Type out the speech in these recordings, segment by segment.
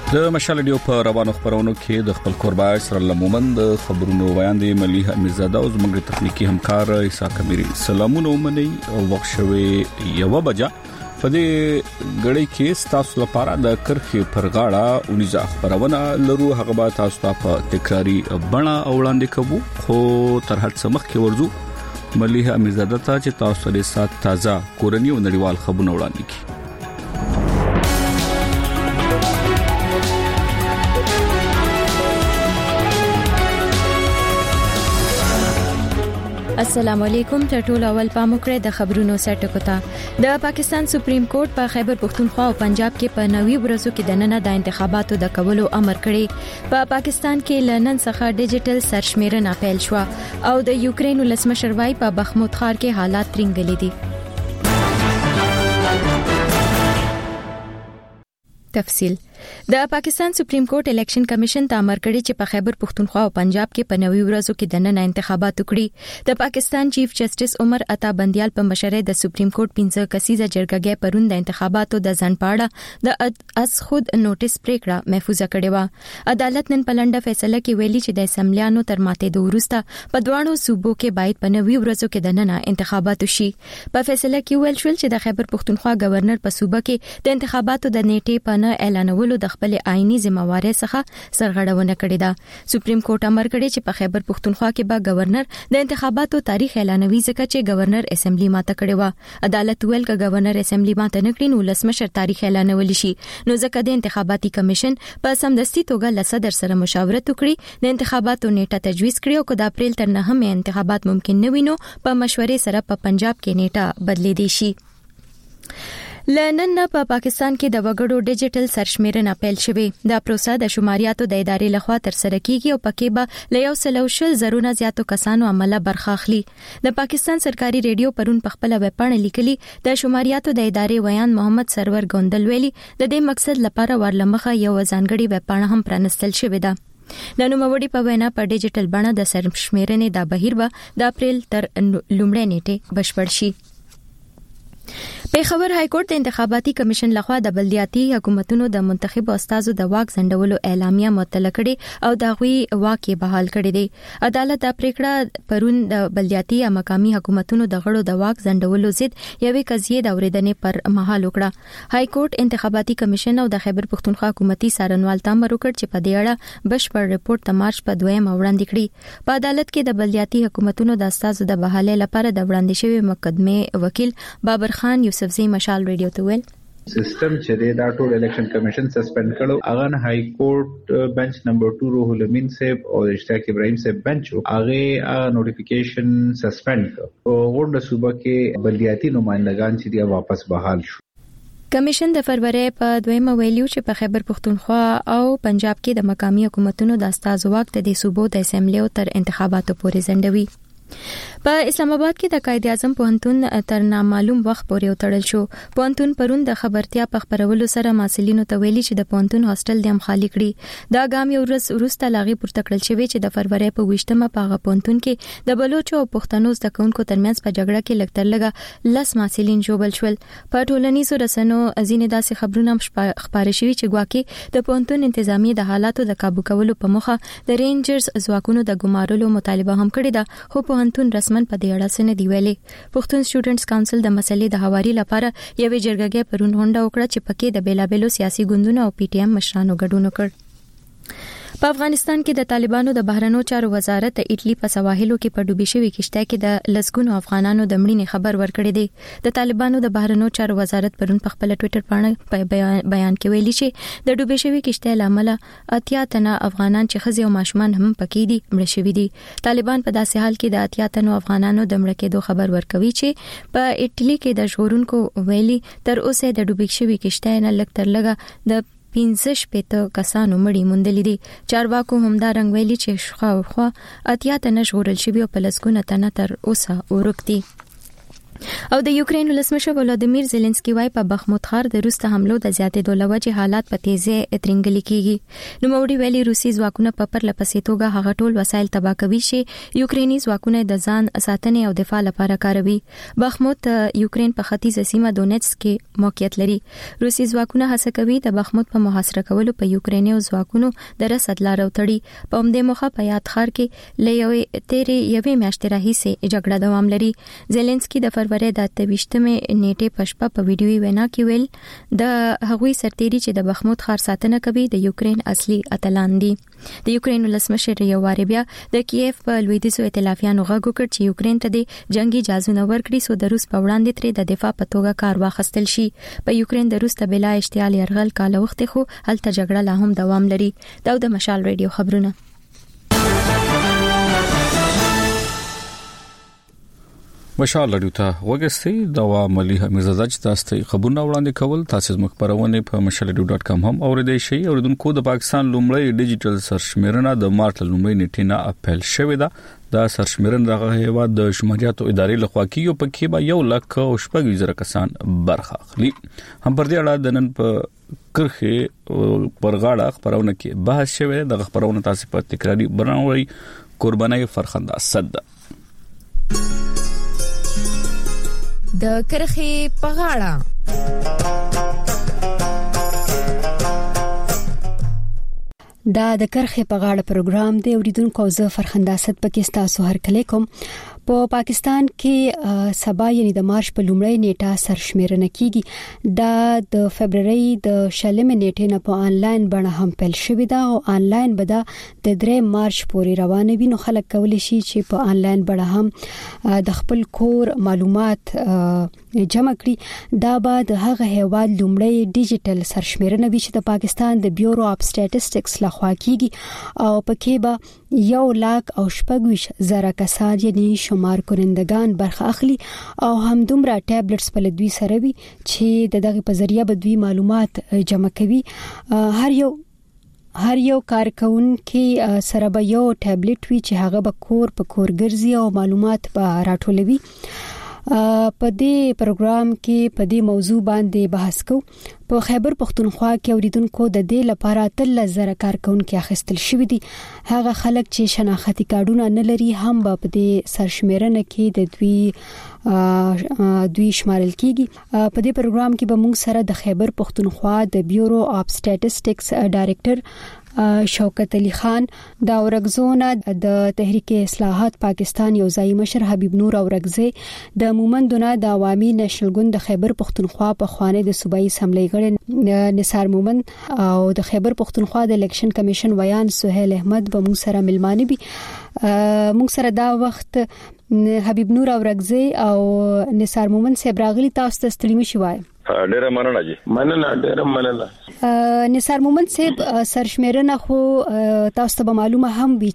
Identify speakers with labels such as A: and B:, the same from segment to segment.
A: د مشال ډیو په روانو خبرونو کې د خپل قربای سره لمومند خبرونو بیان دی مليحه امیرزاده او زموږ تخنیکی همکار عیسی کمیری. سلامونه منی او وخت شوي 1 بجه په دې غړي کې تاسو لپاره د کرخې پرغاړه اونیزه خبرونه لرو. هغه به تاسو ته په تکراری بڼه وړاندې کوو، خو تر هر څه مخکې ورځو مليحه امیرزاده ته چې تاسو لري سات تازه کورنی او نړیوال خبرونه وړاندې کړي.
B: السلام علیکم. ټول اول پاموکړه د خبرونو سرټکو ته د پاکستان سپریم کورټ په خیبر پختونخوا او پنجاب کې په 90 ورځو کې د نن د انتخاباتو د کولو امر کړی. په پاکستان کې لنن څخه ډیجیټل سرشمیرنه پیل شو او د یوکرين ولسمشر وايي په بخمود ښار کې حالات ترنګلې دي. تفصيل د پاکستان سپریم کورټ الیکشن کمیشن ته امر کړی چې په خیبر پختونخوا او پنجاب کې په 90 ورځو کې د نن انتخابات وکړي. د پاکستان چیف جسټس عمر عطا بندیال په مشرۍ د سپریم کورټ 15 کسیزه جرګه پرون د انتخاباتو د ځنډپاړه د اس خود نوټس پریکړه محفوظه کړې و. عدالت نن په لنډه فیصله کې ویلي چې د اسمبلیانو تر ماته د وروسته په دوانو صوبو کې باید په 90 ورځو کې د نن انتخابات وشي. په فیصله کې ویل شول چې د خیبر پختونخوا گورنر په صوبه کې د انتخاباتو د نیټې په نه اعلانولو د خپل آئینی ذمہواری څخه سرغړونه کړې ده. سپریم کورټ امر کړی چې په خیبر پختونخوا کې به گورنر د انتخاباتو تاریخ اعلانوي ځکه چې گورنر اسمبلی ماته کړی و. عدالت ویل چې گورنر اسمبلی ماته نه کړي نو ولسمشر تاریخ اعلانول شي، نو ځکه د انتخاباتي کمیشن په سمدستي توګه له صدر سره مشاورت وکړي، د انتخاباتو نیټه تجویز کړي او د اپریل تر 9 انتخابات ممکن نه وینو په مشورې سره په پنجاب کې نیټه بدلې دي شي. لنن په پاکستان کې د وګړو ډیجیټل سرشمیرنه پیل شوه. دا پروسه د شماریاتو د ادارې لخوا تر سره کیږي او پکې به له 100 زیاتو کسانو عمله برخه اخلي. د پاکستان سرکاري ریډیو پرون په خپل ویب پاڼه لیکلي د شماریاتو د ادارې ویان محمد سرور ګوندل ویلي د دې مقصد لپاره ورلمخه یو ځانګړي ویب پاڼه هم پرانستل شوې ده. د نوموړي په وینا په ډیجیټل بڼه د سرشمیرنې د بهیر به د اپریل تر لومړۍ نیټه بشپړ شي. پیښور های کورټ د انتخاباتي کمیشن لخوا د بلدیاتي حکومتونو د منتخب استادو د واک ځنډولو اعلامیه معطل کړې او د غوي واک بحال کړی دی. عدالت د پریکړه پرون د بلدیاتي یا مقامي حکومتونو د غړو د واک ځنډولو ضد یوې قضیې د اوریدنې پر مهال وکړه. های کورټ انتخاباتي کمیشن او د خیبر پختونخوا حکومتي څارنوال ته امر وکړ چې په دې اړه بشپړ ریپورت د مارچ په 2 وړاندې کړي. په عدالت کې د بلدیاتي حکومتونو د استادو د بحالې لپاره د وړاندې شوی مقدمه وکیل بابر خان یوسفزئی مشال ریډیو ته ویل
C: سیستم چې دا ټول الیکشن کمیشن سسپند کړو هغه های کورټ بنچ نمبر 2 روح الامین صاحب او اشتیاق ابراهیم صاحب بنچ هغه نوټیفیکیشن سسپند کړ او غونډه صوبه کې بلدیاتي نمائندگان چې دی واپس بحال شو.
B: کمیشن د فروری په 2 ویلیو چې په خیبر پختونخوا او پنجاب کې د مقامي حکومتونو د استازو واک د صوبو د اسمبلی تر انتخاباتو پورې ځنډوي. په اسلام آباد کې د قائد اعظم پوهنتون تر نامعلوم وخت پورې وتړل شو. پوهنتون پرون د خبرتیا په خبرولو سره مسؤلینو ته ویلي چې د پوهنتون هاستل د هم خالی کړي. دا ګام یو ورځ وروسته لاغي پورته کړل شوی چې د فروری په 20مه په هغه پوهنتون کې د بلوچو او پښتنو زده کوونکو ترمنځ په جګړه کې لکتر لګه 10 مسؤلین جوړل شول. په ټولنیزو رسنیو ځینې داسې خبرونه خبري شوي چې ګواکې د پوهنتون انتظامی د حالاتو د قابو کولو په مخه د رینجرز ځواکونو د ګمارلو مطالبه هم کړې ده، خو پوهنتون رسمن په دې اړه څه نه دی ویلي. پښتون سټوډنټس کونسل د مسلې د هواري لپاره یوې جرګه پرون غونډه وکړه چې پکې د بیلابېلو سیاسي ګوندونو او پی ټی ایم مشرانو ګډون وکړ. په افغانستان کې د طالبانو د بهرنیو چارو وزارت د ایټلی په سواحلو کې په ډوبې شوې کشته کې د لسګونو افغانانو د مړینې خبر ورکړی دی. د طالبانو د بهرنیو چارو وزارت پرون په خپل ټوئیټر باندې په بیان کې ویلي چې د ډوبې شوې کشته لامل 80 تنه افغانان چې ښځې او ماشومان هم پکې دي مړ شوي دي. طالبان په داسې حال کې د 80 تنو افغانانو د مړ کېدو خبر ورکوي چې په ایټلی کې د ژغورونکو ویلي تر اوسه د ډوبې شوې کشته نه لږ تر لږه د 15 کسانو مړی موندلې دي. چارواکو همدا رنګ ویلي چې شخوا 80 تنه ژغورل شوي او په لسګونه تنه تر اوسه ورک دي. او د یوکرين ولسمشر ولادیمیر زيلنسکي وايي په بخموت ښار د روسي حملو د زیاتېدو لوجه حالات په تیزی اترنګل کیږي. نو موري ویلي روسي ځواکونه په پرلپسې توګه هغه ټول وسایل تباه کوي چې یوکريني ځواکونه د ځان ساتنې او دفاع لپاره کاروي. بخموت یوکرين په ختیځه سیمه دونیټسک کې موقعیت لري. روسي ځواکونه هڅه کوي د بخموت په محاصره کولو په یوکريني ځواکونو د رسد لار وتړي. په همدې موخه په یاد ښار کې لېوي تیرې یوې میاشتې راهیسې جګړه دوام لري. زيلنسکي د فروری د 28مې نیټې پښپا په ویډیوي وینا کې ویل د هغوی سرتيري چې د بخموت ښار ساتنه کوي د یوکرين اصلي اتلان دي. د یوکرين ولسمشر یو واری بیا د کیف په لویدیځو ائتلافیانو غږ وکړ چې یوکرين ته د جنگي جازونه ورکړي سو د روس په وړاندې ترې د دفاع په توګه کار واخیستل شي. په یوکرين د روس ته بلا اشتعال يرغل کال وخت خو هلته جګړه لا هم دوام لري. دا د مشال ریډیو خبرونه.
A: مشال لري ته وګستي دا ملي مزاج تاسو خبرونه وړاندې کول تاسو مخبرونه په mashal.com هم اوریدئ شي. اوریدونکو د پاکستان لومړی ډیجیټل سرشمیرنه د مارچ لومړۍ نیټې نه اپریل شوې ده. دا سرشمیرنه دغه هیواد د شمالیاتو ادارې لخوا کیږي په کې به 1,00,000 کسان برخه اخلي. هم پر دې اړه د نن په کرخه پرغاړه خبرونه کې بحث شوی. د خبرونه تاسو په تکراری بناوي قربانای فرخنده صد
D: د کرخه پغاړه
E: دا د کرخه پغاړه پروګرام دی. اوریدونکو زه فرخنده صد پکې تاسو هر کله کوم. په پاکستان کې سبا یعنی د مارچ په لومړۍ نیټه سرشمیرنه کیږي. دا د فبرवरी د شلمې نیټې نه په انلاین بڼه هم پیل شوې ده او انلاین به د 3 مارچ پورې روانه وي. نو خلک کولی شي چې په انلاین بڼه هم د خپل کور معلومات جمع کړي. دا به د هغه هیواد لومړی ډیجیټل سرشمیرنه وي چې د پاکستان د بیورو اف سټیټسټکس لخوا کیږي او پکې به 1,00,000 کسان یعنی شمار کنندگان برخه اخلي او هم دومره ټابلټس په لدوی سره وي چې دغه په ذریعہ به دوی معلومات جمع کوي. هر یو کارکونکي سره به یو ټابلټ وي چې هغه به کور په کور ګرځي او معلومات به راټولوي. په دې پروګرام کې په دې موضوع باندې بحث کوو. په خیبر پختونخوا کې اوریدونکو د دې لپاره 13,000 کارکونکي اخیستل شوی دي. هغه خلک چې شناختی کارتونه نه لري هم په دې سرشمیرنه کې د دوی شمارل کیږي. په دې پروګرام کې به موږ سره د خیبر پختونخوا د بیورو اف سټیټسټکس ډایریکټر شوکت علي خان، د اورګزونه د تحریک اصلاحات پاکستان یو ځای مشر حبیب نور اورګزی، د مومندونه د عوامي نېشنل ګوند د خیبر پختونخوا په خوانه د صوبایي اسمبلی غړي نثار مومند او د خیبر پختونخوا د الیکشن کمیشن ویان سہیل احمد به موږ سره ملمانه بي. موږ سره دا وخت حبیب نور اورګزی او نثار مومند صاحب راغلي. تاسو ته ستړي مشي وای.
F: ډیره مننه جی. مننه ډیره مننه.
E: نثار مومند صاحب سرشمیرنه خو تاسو ته معلومه هم وي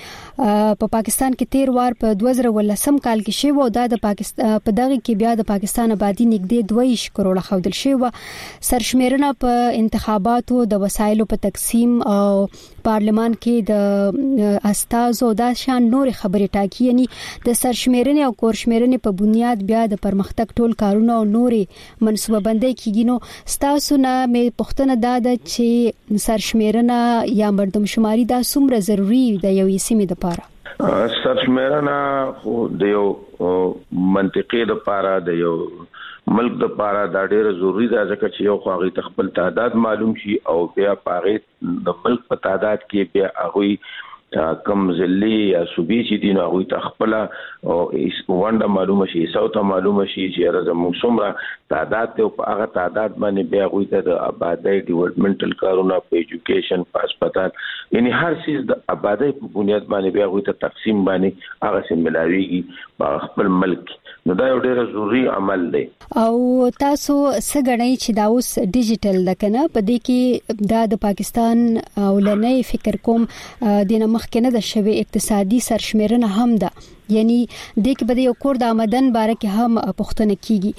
E: چې په پاکستان کې 13 وار په 2019 کال کې شوی او د پاکستان په دغه کې بیا د پاکستان آبادی نږدې 2 کروڑه خودل شوی. سرشمیرنه په انتخاباتو د وسایلو په تقسیم او پارلمان کې د استازو د شان نور خبرې ټاکی، یعنی د سرشمیرنې او کورشمیرنې په بنیاد بیا د پرمختګ ټول کارونه او نورې منصوبه بندي کیږي. نو تاسو نه مې پوښتنه ده چې سرشمیرنه یا مردمشماري دا څومره ضروری دی یو سیمې لپاره؟
F: سرشمیرنه خو د یو منطقې لپاره د یو ملک د لپاره دا ډیره ضروری ده ځکه چې یو خواغي تخپل تعداد معلوم شي او بیا پاره د ملک په تعداد کې بیا هغه کم ځلې یا صوبې چې دي نو هغه تخپل او ونده معلومه شي، سوته معلومه شي چې راځم څومره تعداد ته په هغه تعداد باندې بیا هغه د آبادی ډیولپمنټل کارونه په ایجوکیشن په هسپتال یعنی هر څه د آبادی په بنیاد باندې بیا هغه ته تقسیم باندې هغه سم ملاويږي په خپل ملک. نو دا یو ډېر ضروری عمل دی.
E: او تاسو څنګه چې دا اوس ډیجیټل لکنه په دې کې د پاکستان اولنۍ فکر کوم د مخکنه د شوی اقتصادي سرشمیرنه هم ده، یعنی د کې بده یو کور د آمدن باره کې هم پښتنه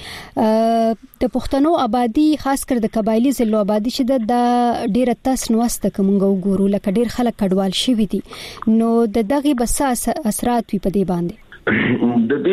E: کیږي. د پښتنو آبادی خاص کر د قبایلی ضلع آبادی چې د ډیره تاسو نوسته کومګو ګورو لکه ډیر خلک کډوال شوی دي، نو د دغه بس اثرات وي په دې باندې.
F: د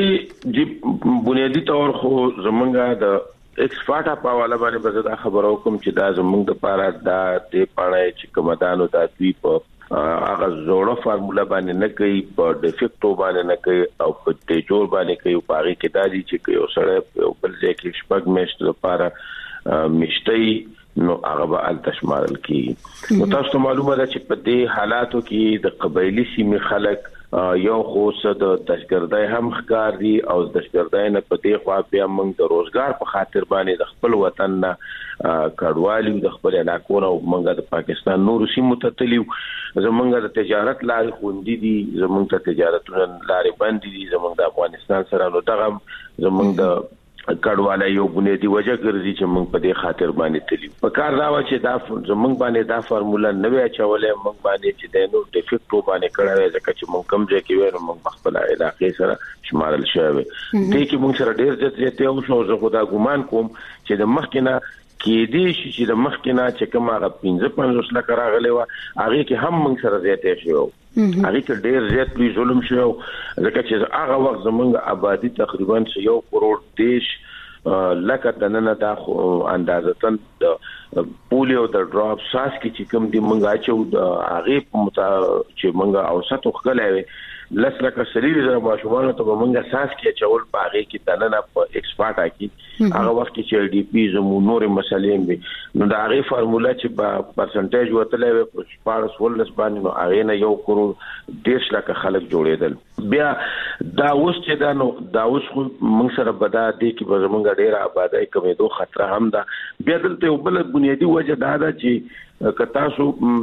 F: دې بنیادی تور خو زمونږه د ایکسپارټا په حواله باندې به دا خبرو کوم چې دا زمونږ د پاره د پاڼې چې کومدانو د دوی په هغه زوړه فارمولا باندې نه کوي په ډیفیکټو باندې نه کوي او په ټیجور باندې کوي په هغه کې دادي چې یو سره بل ځای کې شپږ میاشتې لپاره مشتي نو هغه به التشمارل کی نو تاسو معلومه ده چې په دې حالاتو کې د قبایلی سیمې خلک یو خو د دشګردای هم ښکار دي او د دشګردای نه په دې خوا بیا موږ د روزګار په خاطر باندې د خپل وطن نه کډوالي د خپل علاقو او موږ د پاکستان نور سیمو ته تلیو زمونږ د تجارت لارې خوندې دي زمونږ ته تجارت لارې بند دي زمونږ د افغانستان سره نو دغه زمونږ د کډواله یو بنیادی وجه ګرځي چې موږ په دې خاطر باندې تلی په کار دا و چې دا زمونږ باندې دا فارمولا نوې اچولې موږ باندې چې د نو ډیفیکټو باندې کړه ځکه چې موږ کم ځای کې وینم موږ خپل علاقې سره شمارل شوی دي چې موږ سره ډیر ځته یو څو زه خدا ګمان کوم چې د مخکنه کې دي چې د مخکنه چې کوم هغه 15 لک راغلی و هغه کې هم موږ سره زیاتې شو هغه کې ډیر زیات لوی ظلم شو ځکه چې هغه وخت زمونږ آبادی تقریبا 1 کروڑ دیش لکه د نن د اندازتن د پولیو د ډراپ ساس کې چې کوم دی موږ اچو د هغه په چې موږ اوسط وکړلې لسلکه سلیری زره ماشومان ته موږ ساس کې چول باغې کې تننه په ایکسپارټا کې هغه وخت کې چې ډي پی زمو نور مسلې به نو دا هغه فارمولا چې په پرسنټیج وتلې په 14 باندې نو هغه نه 1 کروڑ 10 لک خلک جوړېدل بیا دا اوس چې دا نو دا اوس موږ سره بدا دي کې به موږ ډېر آبادای کمېدو خطر هم ده بیا دلته بل بنیادی وجه دا ده چې کتا سو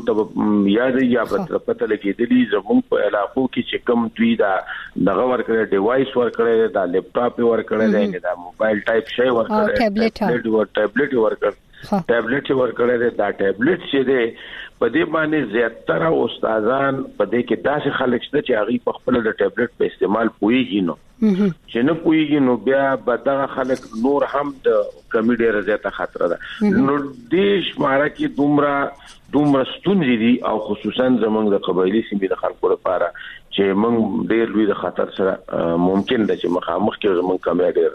F: یاد یا پته لګېدلی زموږ په علاقو کې چې کوم دوی دا دغه ورکړی ډیوایس ورکړی دا لیپټاپ ورکړی دا موبایل ټایپ شی ورکړی ټابلیټ ورکړی دا ټابلیټ چې دی په دې باندې زیاتره استادان په دې کې داسې خلک شته چې هغه په خپل د ټابلیټ په استعمال پويږي نو چې نه پويږي نو بیا به دا خلک نور هم د کمیډي رضایت خطر ده نو دې شماره کې دومره ستونزې دي او خصوصا زمونږ د قبایلی سیمې د خلکو لپاره چې موږ ډېر لوی د خطر سره ممکن ده چې مخامخ کې زمونږ کمیډي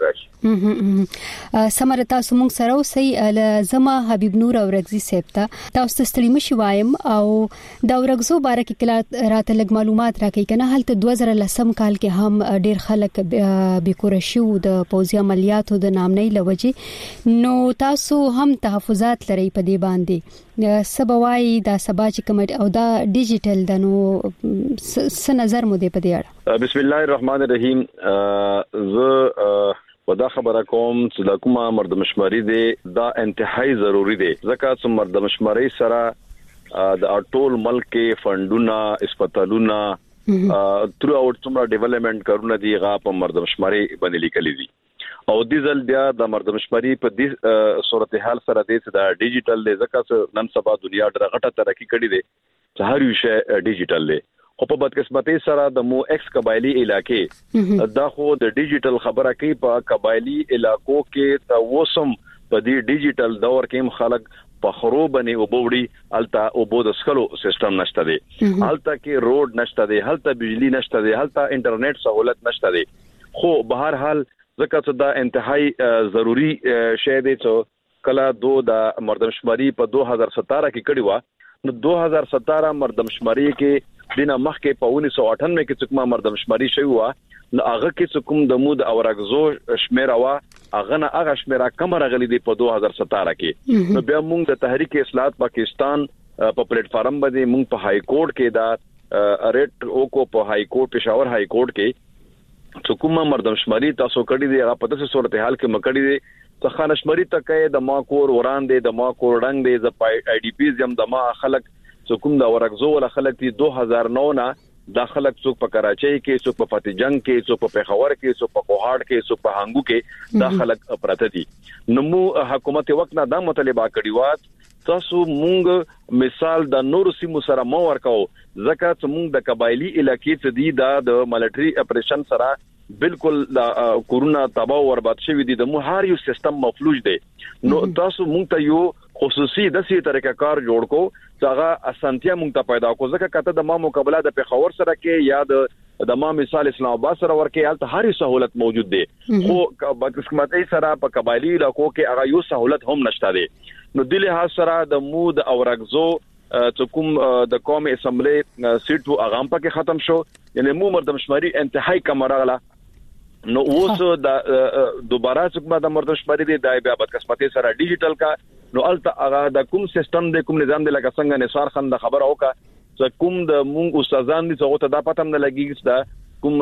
F: راشي
E: سمرتا سمون سره اوسې زما حبیب نور او رغزي سپتا تاسو ستړي مشي وایم او دا ورغزو باره کې کله راته لګ معلومات راکې کنه هلته 2010 کال کې هم ډېر خلک بیکور شو د پوزي عملیاتو د نامنۍ لوجه نو تاسو هم تحفظات لري په دې باندې سبوای دا سبا چې کوم او دا ډیجیټل د نو س نظر مو دې په دې اړه
G: بسم الله الرحمن الرحیم ز ودا خبره کوم چې د کومه مردمشماري دی دا انتهایی ضروری دی ځکه چې مردمشماري سره د ټول ملک کې فندونه اسپیټالونه تر اوټ څومره ډیولپمنٹ کارونه دی غا په مردمشماري باندې لیکلي دي او د ځل بیا د مردمشماري په دې صورتحال سره د ډیجیټل دی ځکه نن سبا دنیا ډېره غټه ترقی کړې ده چې هر یو شی ډیجیټل دی خو په بدقسمتۍ سره د مو ایکس قبایلی علاقې دا خو د ډیجیټل خبره کوي په قبایلی علاقو کې د وسم په دې ډیجیټل دور کې خلک په خروبني او بوړي التا او بود سکلو سیستم نشته دی التا کې روډ نشته دی التا بجلی نشته دی التا انټرنیټ سہولت نشته دی خو بهر حال ځکه چې دا انتهایی ضروری شی دی چې کله د مردمشماري په 2017 کې کړی و نو 2017 مردمشماري کې دینه مخکې په 1998 کې څوک مردمشماري شوی و نو هغه کې څوک د مود او راغزو شمیره وا هغه نه هغه شمیره کم راغلي دی په 2017 کې نو بیا موږ د تحریک اصلاحات پاکستان په پلیټ فارم باندې موږ په های کورټ کې دا ریټ او کو په های کورټ پېښور های کورټ کې څوک مردمشماري تاسو کړی دی هغه په داسې صورتحال کې مکړی دی څه خانشمري تکې د ما کور وړاندې د ما کور ډنګ دی د آی ډی پی زم د ما خلک څوک د ورغزو ولا خلک دی 2009 نه د خلک څوک په کراچۍ کې څوک په فتح جنگ کې څوک په پیښور کې څوک په کوهاټ کې څوک په هانګو کې د خلک پراته دي نو مو حکومت وخت نه دا مطالبه کړی و تاسو مونږ مثال د نور سیمو سره مو ورکاو ځکه چې مونږ د قبایلی علاقې ته دی د ملټری اپریشن سره بالکل کورونا تباہ او برباد شوی دي د مو هر یو سیستم مفلوج دی نو تاسو مونږ ته یو خصوصي د سي طریقه کار جوړ کو چې هغه اسانتیا مونږ ته پیدا کو ځکه کته د ما مقابله د پیښور سره کې یا د د ما مثال اسلام آباد سره ورکه حالت هر سہولت موجود دي خو بقسمتي سره په قبایلی علاقو کې هغه یو سہولت هم نشته دي نو د لحاظ سره د مود او رغزو کوم د قومي اسمبلی سیټ او اغام پکې ختم شو یعنی مو مردمشماري انتهایی کم راغله نو اوس د دوباره څوک د مردمشماري دی د بیا بدقسمتي سره ډیجیټل کا نو الته هغه د کوم سیستم د کوم نظام د لکه څنګه نثار خان د خبر اوکا کوم د مونږ استادان دي څنګه ته دا پته نه لګیږي دا کوم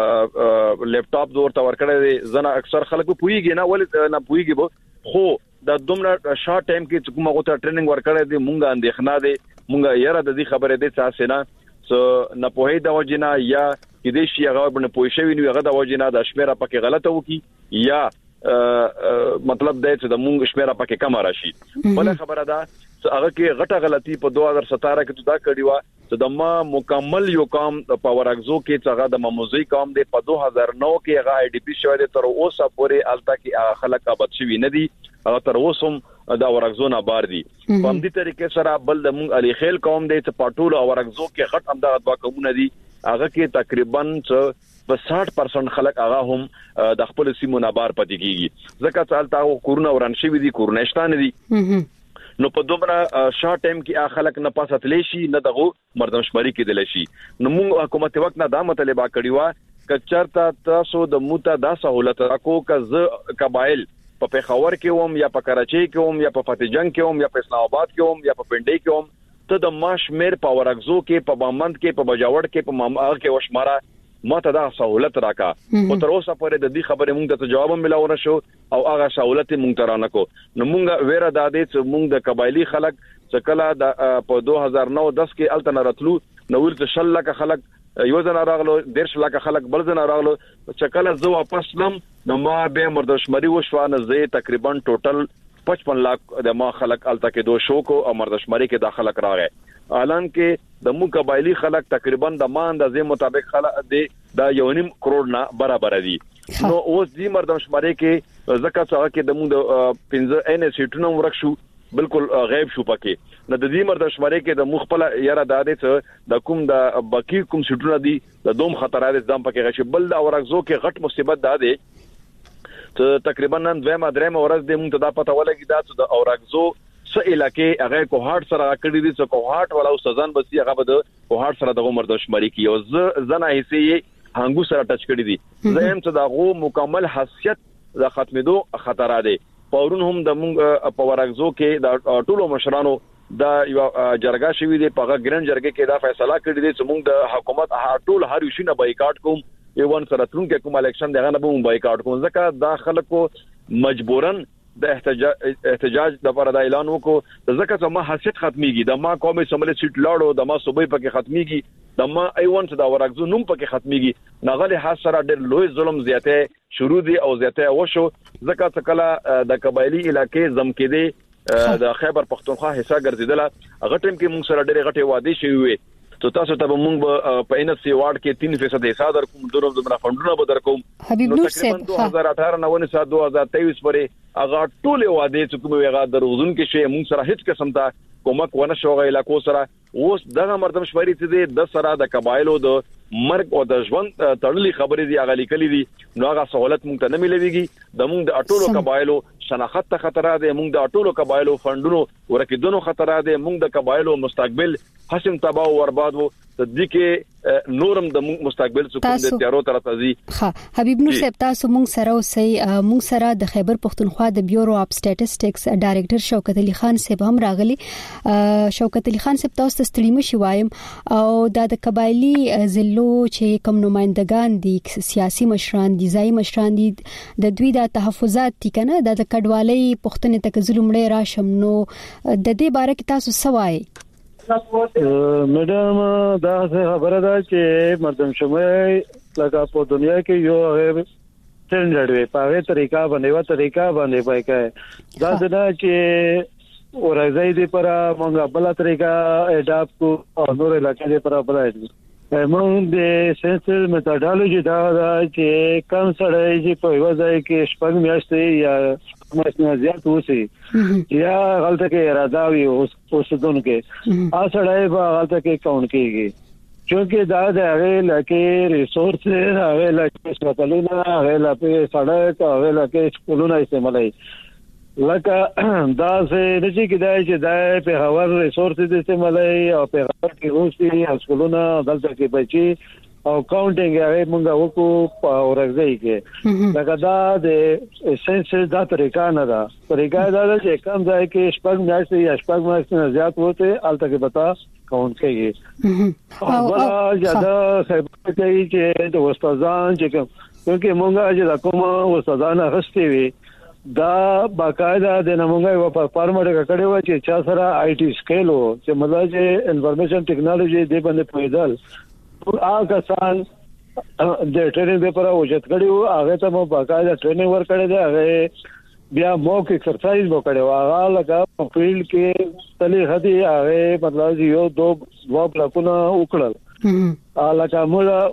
G: لپټاپ دورته ورکړی زنه اکثر خلک پوېږي نه ولې نه پوېږي خو د دومره شارټ ټایم کې کوم هغه ته ټریننګ ورکړی دی مونږه اندېښنه دي مونږه یاره د دې خبره دي تاسو نه نه پوهې د وجنه یا دې شي هغه باندې پوه شوی نو هغه د وجنه د شمیره پکې غلطه وکي یا مطلب دا چې د مونږ شمیره پکې کم راشي بل خبره ده هغه کې غټه غلطي په 2017 کې دا کړی و چې د ما مکمل یو کام په ورغزو کې چې هغه د مموزي کام دی په 2009 کې هغه آی ډی پی شوی دی تر اوسه پورې الته کې خلک آباد شوی نه دي هغه تر اوسه هم دا ورغزو نه بار دي په دې طریقې سره بل د مونږ علي خیل قوم دی چې پټول او ورغزو کې غټ امداد دوا کومونه دي هغه کې تقریبا په 60% خلک هغه هم د خپل سیمو نه بار پاتې کیږي ځکه چې الته کورونا ورانشي دي کورونشتان دي نو په دومره شارټ ټایم کې خلک نه پاساتلی شي نه دغه مردمشماري کېدل شي نو موږ حکومت وخت نه دا مطالبه کړی و کچرتا تاسو د موته دا سہولت راکو ک قبایل په پیښور کې ووم یا په کراچۍ کې ووم یا په فتح جنگ کې ووم یا په اسلام آباد کې ووم یا په پنډۍ کې ووم ته د ماشمیر په ورغزو کې په بامند کې په بجاوړ کې په مامغه کې وشماره ماته دا سہولت راکا او تر اوسه پورې د دې خبرې مونږ ته جواب ملاو نه شو او هغه سہولت مونږ ته رانه کو نو مونږ ویره د دې چې مونږ د قبایلی خلک چې کله د په 2009-10 کې التن راتلو نو ورته شل لک خلک یو ځنا راغلو 10 لک خلک بل ځنا راغلو چې کله زه واپس لم نو ما به مردشمري وشوانه زه تقریبا ټوټل 55 लाख د ما خلک الته کې دو شو کو او مردشمري کې د خلک راغې اعلان کې د مو قبایلی خلک تقریبا د مان د زې مطابق خلک د 1.5 کروڑ نه برابر دي نو اوس دې مردشمري کې زکه څنګه کې د مو د 15 ان سیټونو ورکشو بالکل غیب شو پکې نو د دې مردشمري کې د مخبل یاره د دې د کوم د باقی کوم سیټونه دي د دوم خطرات ځم پکې غشي بل د اورغزو کې غټ مصیبت ده ته تقریبا نن دویمه درېمه ورځ د مونږ ته دا پته ولګی دا چې د اورغزو څه علاقې هغه کوهاټ سره کړی دي چې کوهاټ ولا سزان بسي هغه به د کوهاټ سره د مردشمري کې او زنه هيسي هنګو سره ټچ کړی دي زم چې دا غو مکمل حیثیت د ختمېدو خطر ده پورون هم د مونږ په ورغزو کې د ټولو مشرانو دا یو جرګه شوی دی په ګران جرګه کې دا فیصله کړی دی چې مونږ د حکومت ټول هر یو شي نه بایکاټ کوم ایوان سره ترون کې کوم الیکشن دغه نه به بایکاټ کوم ځکه دا خلکو مجبورن د احتجاج د لپاره د اعلان وکړو ځکه چې ما حیثیت ختميږي د ما قومي سملې سیټ لاړو د ما صوبې پکې ختميږي د ما ایوان چې دا ورغزو نوم پکې ختميږي نغله حسره ډېر لوی ظلم زیاته شروع دي او زیاته وشو ځکه چې کله د قبایلی علاقې زم کې دي د خیبر پختونخوا حصہ ګرځیدله هغه ټیم کې موږ سره ډېر غټي وعده شوی وي تو تاسو ته موږ په ان سی وارد کې 3% حصہ در کوم درو د فندونو به در کوم
E: حبیب نور صاحب
G: 2018 نه 2023 پورې هغه ټول وعده چې کوم هغه دروغجن کې شی موږ سره هیڅ قسم ته کومک ونه شوغه علاقو سره اوس دغه مردمشمري چې د سره د قبایلو د مرګ او د ژوند تړلې خبرې دی هغه لیکلې دي نو هغه سہولت مونږ ته نه ملويږي د مونږ د اټولو قبایلو شناخت ته خطر ده مونږ د اټولو قبایلو فندونو ورکیدونو خطر ده مونږ د قبایلو مستقبل حسم تباہ او برباد وو تدې نورم د مستقبل څخه د تیارو طرف ازي
E: ها حبیب نور صاحب تاسو مونږ سره اوسئ مونږ سره د خیبر پختونخوا د بیورو اف سټیټسټکس ډایریکټر شوکت علي خان صاحب هم راغلي شوکت علي خان صاحب تاسو ستړي مشي وایم او د قبایلی ضلعو چې کوم نمائندگان دي سیاسي مشران دي ځای مشران دي د دوی د تحفظات دي کنه د کډوالۍ پښتنې تک ظلمړې راشم نو د دې باره کې تاسو سوای
H: میډم دا خبره ده چې مردم شموي لکه په دنیا کې یو سټنډرډ وي په هغه طریقه باندې پای کوي دا دا چې ورځي دې پر مونږه بل طریقه اډاپټ کو او نور علاقې دې پر بلای مونږ د سنسل میتھډالوجي دا چې کم سره چې په وځي کې شپږ میاشتې یا ماشنا زیات وسی یا غلطه کې اراده وي اوس دونکو کې اسړای په غلطه کې کون کېږي چونکه دا د هغه لکه ریسورس هغه لکه سپلونه هغه لکه سړک هغه لکه سکولونه استعمالي لکه دا څه د چې کدای چې دا په هوار ریسورس د استعمالي او په هغه کې اوسې سکولونه دلته کې بچي او کاونټینګ هغه مونږ وکړو په ورځي کې لکه دا د سنس دا طریقه نه ده طریقه دا چې کم ځای کې شپږ میاشتې یا شپږ میاشتې نه زیات وته الته کې بتا کاونټ کوي او ولا زیاده خبره کوي چې د استادان چې کومه مونږه چې کومه استادان غستې وي دا باقاعده د نمونګه په فارمټ کړي و چې چا سره آی ټي سکیل و چې مطلب چې انفارمیشن ټیکنالوژي د باندې پیدل هغه کسان د ټریننګ لپاره وجود کړي و هغه ته مو باقاعده ټریننګ ورکړي دی هغه بیا موک ایکسرسایز وکړي هغه لکه په فیلډ کې تلې هدي هغه مطلب یو دوه بلاکونه وکړل لکه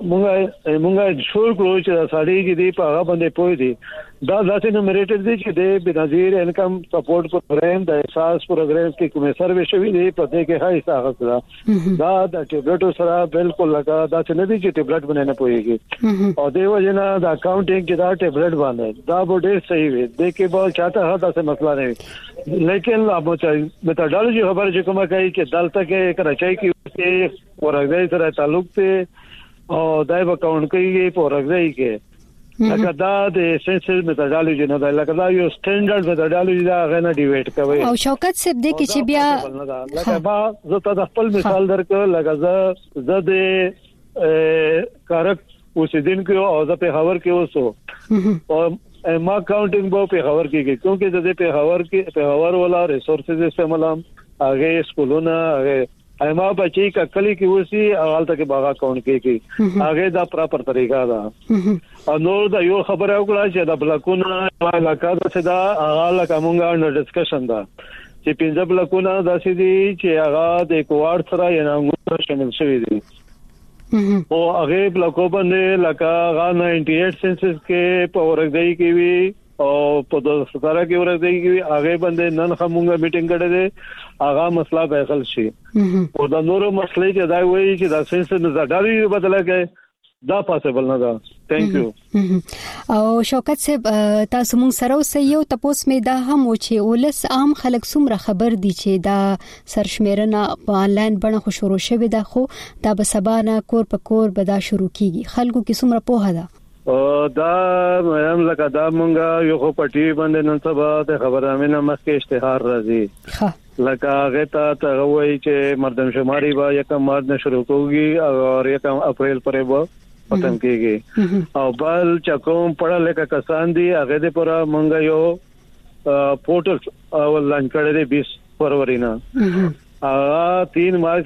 H: مونږه شور کړو چې ساړي کې دی په هغه باندې پوي دی دا ځکه نومریټر دی چې د بنظیر انکم سپورټ پروګرام د احساس پروګرام کې کومه سروې شوې دی په دې کې هاي څه دا د ټیبلټ سره بالکل لگا دا چې نه دی چې ټیبلټ باندې نه پويږي او دیو جنا د اکاونټینګ کې دا ټیبلټ باندې دا ډېر صحیح وي د کې به چاته هدا څه مسله نه وي لیکن اب میتھڈولوژي خبر چې کومه کوي چې دلته کې کراچۍ کې ورغځي سره تعلق ته او دای په کاونټ کې په ورغځي کې لکه دا د سنسز میتھډولوژي نه دا لکه دا یو سټانډرډ میتھډولوژي دا غنه ډیویټ کوي او
E: شوکت صاحب دې کې چې بیا
H: لکه با زه ته خپل مثال درکړم لکه زه د کارک اوسیدونکو او زه په خبر کې اوسو او ما کاونټینګ په خبر کې کیونکه د په خبر ولا ریسورسز استعمالم هغه سکولونه هغه ما بچی کلی کې وسی حالت کې باغ اکاونټ کې هغه دا پراپر طریقہ دا او نور دا یو خبره وکړه چې دا بلاکونه علاقه دا چې دا هغه لکه مونږه نو ډسکشن دا چې پنځه بلاکونه دا چې دي چې هغه د کوارډ سره یې نامو شامل شوی دي او هغه بلاکو باندې لکه هغه 98 سنسس کې په ورګي کې وی او په 17 کې ورګي کې وی هغه باندې نن خمونګه میټینګ کړه دي هغه مسله به حل شي او دا نور مسلې چې دا وایي چې دا سنسس نه ځړی بدله کې دا پاسبل نه ده ثانک یو
E: او شوکت صاحب تاسو مون سره اوسئ یو تاسو مې دا هم و چې ولس عام خلک څومره خبر دي چې دا سرشمیرنه په انلاین بڼه خو شروع شوه ده خو دا به سبا نه کور په کور به دا شروع کیږي خلکو کې څومره پوهه ده
H: دا هم لکه دا مونږه یو خو پټي باندې نن سبا ته خبره مې مخکې اشتهار راځي لکه هغه ته وایي چې مردم شماري با یکم مارچ نه شروع کوي او یکم اپریل پرې به ختم کیږي او بل چکم پړه لکه کسان دي هغه د پورا مونږ یو پورټل لانچ کړی دی 20 فروری نه 3 مارچ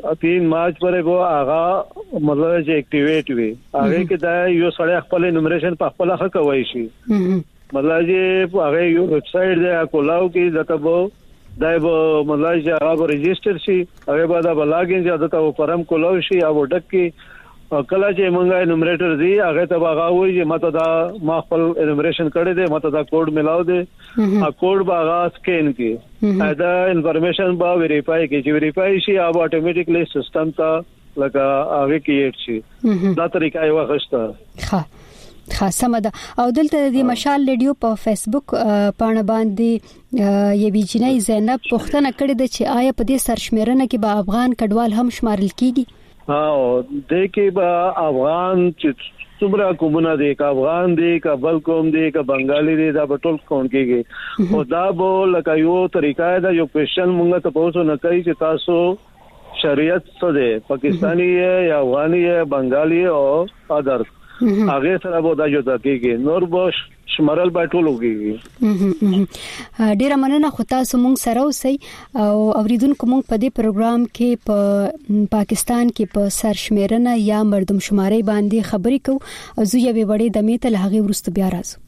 H: پرې وو هغه مطلب چې اکټیویټ وي هغه کې دا یو سړی خپل انومریشن په خپل حق کوي شي مطلب چې هغه یو ویب سټ دی کولاو کې دته دایو مطلب چې هغه ريجستره شي هغه بعد بلاګین چې دته پرم کولاو شي او ډک کې کله چې مونږه انومریټر دی هغه ته هغه وایي چې ماته دا ما خپل انومریشن کړی دی ماته دا کوډ ملاو دی ا کوډ باغه سکین کې دا انفارمیشن با ویریفای کې چې ویریفای شي او اتوماتیکلی سیستم ته لکه هغه کېټ شي دا طریقه یو غشته
E: خاصه ده او دلته د مشال ریډیو په فیسبوک پاڼه باندې یوه جنۍ زینب پوښتنه کړې ده چې آیا په دې سرشمیرنه کې به افغان کډوال هم شمارل کیږي
H: او د کې به افغان چې څومره کومونه دي کا افغان دي کا بل کوم دي کا بنگالي دي دا په ټول کون کېږي او دا به لکه یو طریقه دا یو کوېشن مونږ ته پوښتنه نه کوي چې تاسو شریعت څه ده پاکستانی یا افغاني بنگالي او ادر هغه سره به دا جوړ کېږي نور به شمارل به ټول وګيږي
E: ډیره مننه خو تاسو مونږ سره اوسئ او اوریدونکو مونږ په دې پروګرام کې په پاکستان کې په سرشمیرنه یا مردم شماري باندې خبرې کوو او زه یو وړې د میته لغه ورست بیا راځم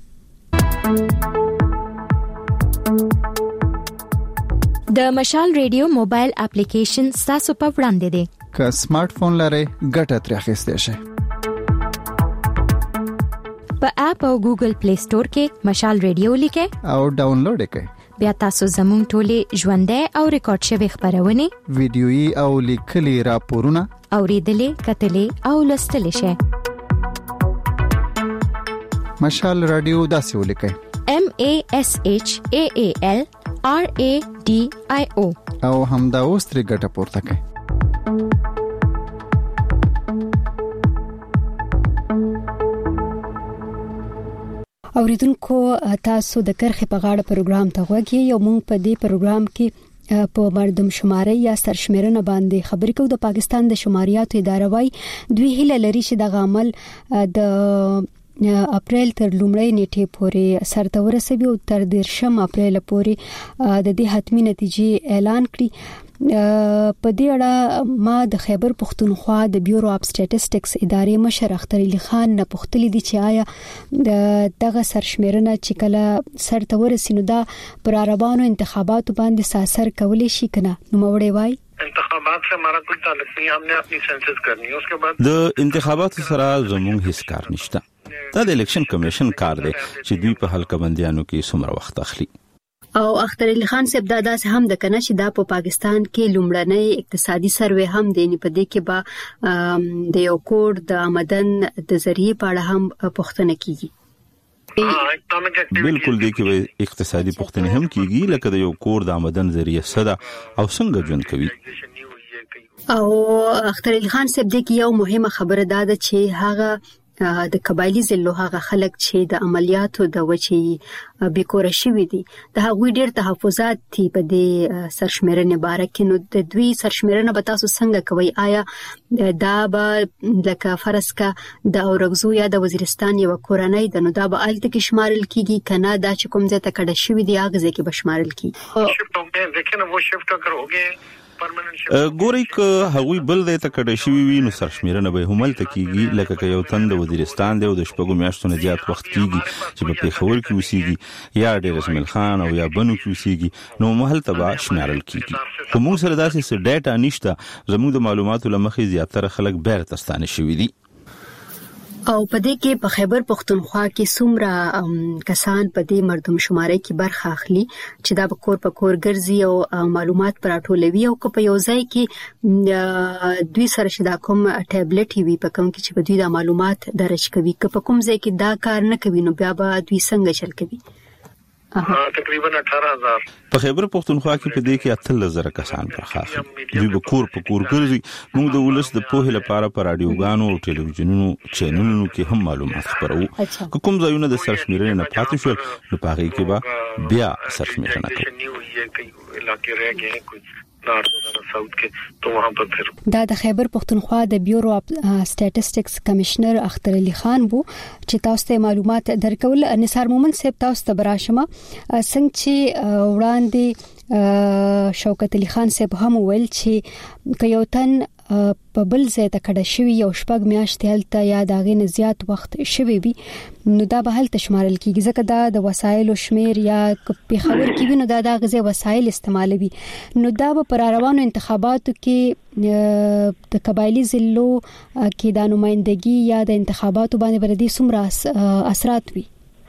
B: د مشال ریډیو موبایل اپلیکیشن تاسو په وړاندې دی
I: که سمارټ فون لرئ ګټه ترې اخیستئ شئ
B: په اپ او ګوګل پلی سٹور کې مشال ریډیو لیکئ
I: او ډاونلوډ کړئ
B: بیا تاسو زموږ ټولې ژوندۍ او ریکارډ شوی خبرونه
I: ویډیويي او لیکلي راپورونه
B: اوریدلې کتلې او لوستلې شئ.
I: مشال رادیو داسې ولیکئ
B: MASHAAL RADIO
I: او همدا اوس ترې ګټه پورته کړئ.
E: اوریدونکو تاسو د کرخې په غاړه پروګرام ته غوږی یو مونږ په دې پروګرام کې په مردم شماري یا سرشمیرنه باندې خبرې کوو. د پاکستان د شماریاتو اداره وايي دوی هیله لري چې د عمل د اپریل تر لومړۍ نیټې پورې سرته ورسوي او تر 10 اپریل پورې د دې حتمی نتیجې اعلان کړي. په دې اړه ما د خیبر پختونخوا د بیورو اف سټیټسټکس ادارې مشر اختر علي خان نه پوښتنه دي چې آیا دغه سرشمیرنه چې کله سرته ورسي نو دا پر عربانو انتخاباتو باندې اثر کولی شي کنه. نو موړې وای
J: انتخابات से हमारा कोई ताल्लुक नहीं है, हमने अपनी सेंसस करनी है. उसके बाद
A: د انتخاباتو سره زموږ هیڅ کار نشته. دا د الیکشن کمیشن کار دی چې دوی په حلقه بندیانو کې څومره وخت اخلي.
E: او اختر علي خان صاحب دا داس هم د کنه چې دا په پاکستان کې لومړنۍ اقتصادي سروې هم دی په دې کې با د یو کوډ د آمدن د ذریعہ په اړه هم پوښتنه کیږي.
A: بالکل دی کې اقتصادي پوښتنه هم کیږي لکه د یو کوډ د آمدن ذریعہ صدا او څنګه ژوند کوي.
E: او اختر علي خان صاحب دې کې یو مهمه خبره ده چې هغه د قبایلی ضلعو هغه خلک چې د عملیاتو د وجې بیکوره شوي دي د هغوی ډېر تحفظات دي په دې سرشمیرنې باره کې. نو د دوی سرشمیرنه به تاسو څنګه کوي؟ آیا دا به لکه فرض کا د اورګزو یا د وزیرستان یو کورنۍ د نو دا به الته کې شمارل کیږي کنه دا چې کوم ځای ته کډه شوي دي هغه ځای کې به شمارل کیږي؟
A: ګوري ک هغوی بل د تکړه شوی وي نو سرشمیرنه به همل تکیږي لکه یو تند وزیرستان دی او د شپږو میاشتو نه زیات وخت کیږي چې په پیښور کې وسیږي یا ډېر اسماعیل خان او یا بنو کې وسیږي نو محل تبا شمارل کیږي. کوم سره داسې ډیټا نشته زموږ د معلوماتو لمخې زیاتره خلک بیرته ستانه شوی دي.
E: او په دې کې په خیبر پختونخوا کې څومره کسان په دې مردم شماري کې برخه اخلي چې دا په کور ګرځي او معلومات پراټولوي او په یو ځای کې دوی سره شدا کوم ټابلیټ وي په کوم کې چې په دوی د معلومات درج کوي که په کوم ځای کې دا کار نه کوي نو بیا به دوی څنګه چل کوي؟
J: تقریبا 18000
A: په خیبر پختونخوا کې په دې کې 18000 کسان برخه اخلي. دوی به کور ګرځي. موږ د ولس د پوهې لپاره په رادیوګانو او ټلویزیونونو چینلونو کې هم معلومات خپرو. کوم ځایونه د سرشمیرنې نه پاتې شول نو په هغه کې به بیا سرشمیرنه کوو.
E: دا د خیبر پختونخوا د بیورو اف سټیټسټکس کمشنر اختر علي خان بو چې تاسو ته معلومات درکول. نثار مومن صاحب تاسو ته براشمه څنګه چې وړاندې شوکت علي خان صاحب هم ویل چې یو تن په بل ځای ته کډه شوی یو شپږ میاشتې هلته یا داغې نه زیات وخت شوی وي نو دا به هلته شمارل کیږي ځکه دا د وسایلو شمیر یا پیښور کې وي نو دا د غزي وسایل استعمالوي. نو دا به پر روانو انتخاباتو کې د قبایلی ضلعو کې د نمائندګي یا د انتخاباتو باندې بردي څومره اثرات وي؟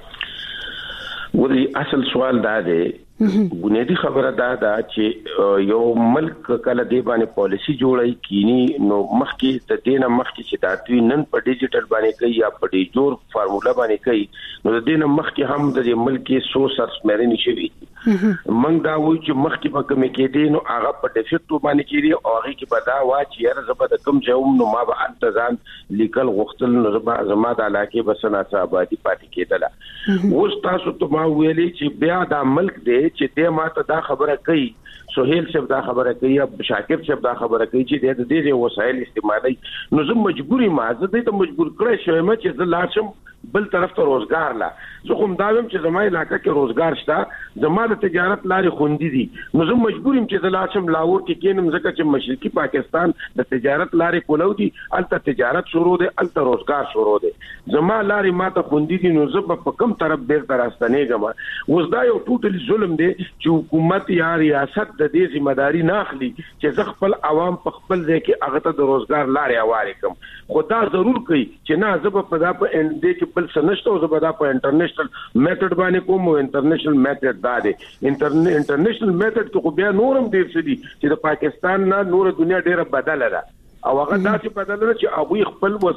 F: ولې اصل سوال دا دی بنیادی خبره دا چې یو ملک کله دی باندې پالیسی جوړای کینی نو مخکې د دینه مخکې چې دا دوی نن په ډیجیټل باندې کوي یا په ډیجور فارمولا باندې کوي نو د دینه مخکې هم د ملک سو سرشمیرنې شوی موږ دا وایو چې مخکې په کومه کې دی نو هغه په ډیفیکټو باندې کېږي او هغه کې به دا وا چې یاره زبر د کوم ځوم نو ما به انتظام لیکل غوښتل نو زما د علاقې بسنه آبادی پاتې کېدله. اوس تاسو ته ما ویلي چې بیا دا ملک دی چې دې ماته دا خبره کوي سہیل صاحب دا خبره کوي یا شاکر صاحب دا خبره کوي چې د دې وسایل استعمالي نو زه مجبوري ما زه دې ته مجبور کړی شوم چې زه لاشم بل طرف ته روزګار لا زه کوم داوم چې زما علاقې کې روزګار شته زما د تجارت لارې خوندې دي نو زه مجبورم چې زه لاشم لاهور کې کینم ځکه چې مشرقي پاکستان د تجارت لارې کولو دي الته تجارت شروع دي الته روزګار شروع دي زما لارې ماته خوندې دي نو زه په کوم طرف بیرته راستنېږم. اوس دا یو ټوټل ظلم دی چې حکومت یا ریاست د دې ځمېداري نه اخلي چې زه خپل عوام په خپل ځای کې هغه ته د روزګار لارې هوارې کړم. خو دا ضرور کوي چې نه زه په دا په اند کې کې بل څه نشته او زبدا په انټرنیشنل میتھډ باندې کوم او انټرنیشنل میتھډ دا دی انټرنیشنل میتھډ کې خو بیا نورم ډیر څه دي چې د پاکستان نه نور دنیا ډیره بدله ده او هغه داسې بدله چې هغه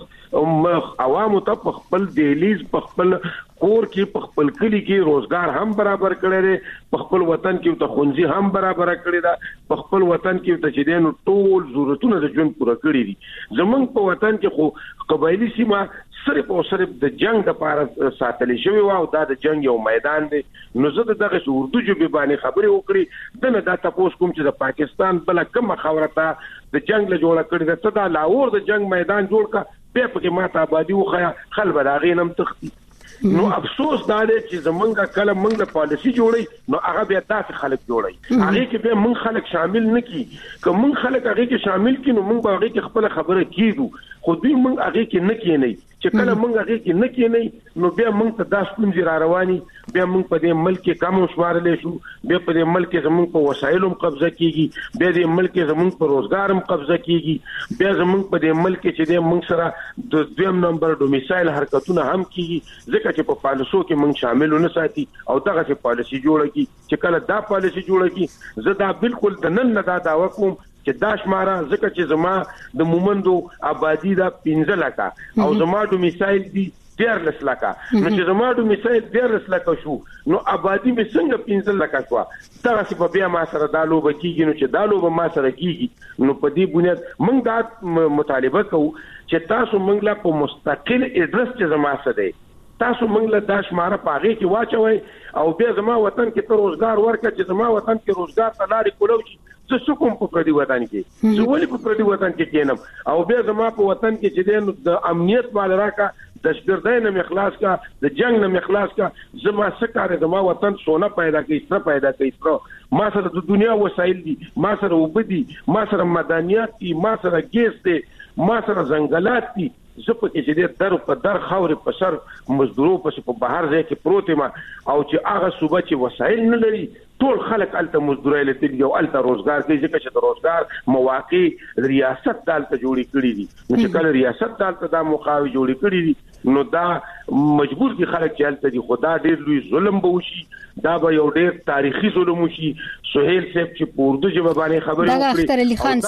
F: خپل عوامو ته په خپل دهلیز په خپل کور کې په خپل کلی کې روزګار هم برابر کړی دی په خپل وطن کې ته خونځي هم برابر کړی دا په خپل وطن کې ته چې دینو ټول ضرورتونه د ژوند پوره کړی دي زمونږ په وطن کې خو قبایلی سیمه صرف او صرف د جنگ لپاره ساتل شوی او دا د جنگ یو میدان دی نو زه دغه اردو ژبه باندې خبرې وکړې دنه دا تاسو کوم چې د پاکستان بل کوم خبرته د جنگ له جوړه کړی دا ته دا لاهور د جنگ میدان جوړ کا په پکې ماته آبادی وخیا خلک دا غینم تختی نو افسوس دا دی چې زمونږه کله موږ پالیسی جوړی نو هغه بیا تاسو خلک جوړی هغه کې به موږ خلک شامل نکي که موږ خلک هغه کې شامل کینو موږ به هغه کې خپل خبره کیږو خو دوی موږ هغه کې نه کینی چې کله موږ هغه کې نه کینی نو بیا موږ ته داس پنځه را رواني بیا موږ په دې ملک کې کم شمارل شو بیا په دې ملک کې زموږ په وسایلو قبضه کیږي بیا دې ملک کې زموږ په روزګار قبضه کیږي بیا زموږ په دې ملک کې چې دې موږ سره د دویم نمبر ډومیسایل حرکتونه هم کیږي ځکه چې په پالیسو کې موږ شامل نه ساتي او دغه چې پالیسی جوړه کی چې کله دا پالیسی جوړه کی زه دا بالکل د نن نه دا داوا کوم چې دا شماره ځکه چې زما د مومندو آبادی دا 15 لکه او زما ډومیسایل دی 13 لکه نو چې زما ډومیسایل 13 لکه شو نو آبادی به څنګه 15 لکه شو دا څه په بیا ما سره دا لوب کیږي نو چې دا لوب ما سره کیږي نو په دې بنیاد موږ دا مطالبه کوو چې تاسو موږ لا په مستقل اډرس چې زما سره دی تاسو موږ له داش ماره پاغي کې واچوي او بیا زما وطن کې ته روزګار ورکړه چې زما وطن کې روزګار ته لارې کولو زه څوک په پردي وطن کې زه ولې په پردي وطن کې کېنم او بیا زما په وطن کې چې د امنیت مال راکا د شپردای نه مخلاص کا د جنگ نه مخلاص کا زما سکاره زما وطن سونه پیدا کوي څه پیدا کوي ما سره د دنیا وسایل دي ما سره وبدي ما سره مدنیات دي ما سره ګیس دي ما سره ځنګلات دي زه په کې چې در په در خاورې په سر مزدورو په بهر ځای کې پروت ما او چې هغه صوبه چې وسایل نه لري ټول خلک الته مزدورای لته یو الته روزګار کوي ځکه چې د روزګار مواقع ریاست دالته جوړی کړی دي نو چې کله ریاست دالته دا مقاوي جوړی کړی دي نو دا مجبور دي خلک چې الته دي خدا ډیر لوی ظلم به وشي دا به یو ډیر تاریخي ظلم وشي سہیل صاحب چې په اردو ژبه باندې خبرې وکړي
E: دا اختر علي خان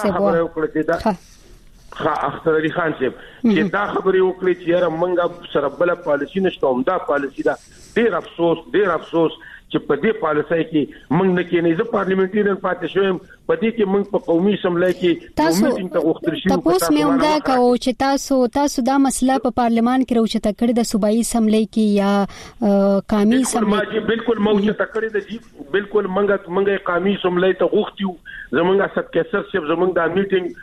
E: صاحب
F: اختر علي خان صاحب چې دا خبرې وکړي چې یاره منګه سره بل پالیسی نشته هم دا پالیسی دا ډیر افسوس چې په دې پالیسۍ کې موږ نه کې نه زه پارلیمنټریان پاتې شوم په دې کې موږ په قومي اسمبلی کې میټینګ ته وختل شو
E: تاسو مې هم دا کوو چې تاسو دا مسله په پارلمان کې راوچته کړی د صوبایي اسمبلی کې یا قومي اسمبلی
F: بالکل موجه تکړه د بالکل منګه قومي اسمبلی ته غوښتیو زمونږه سب کیسر صاحب زمونږ د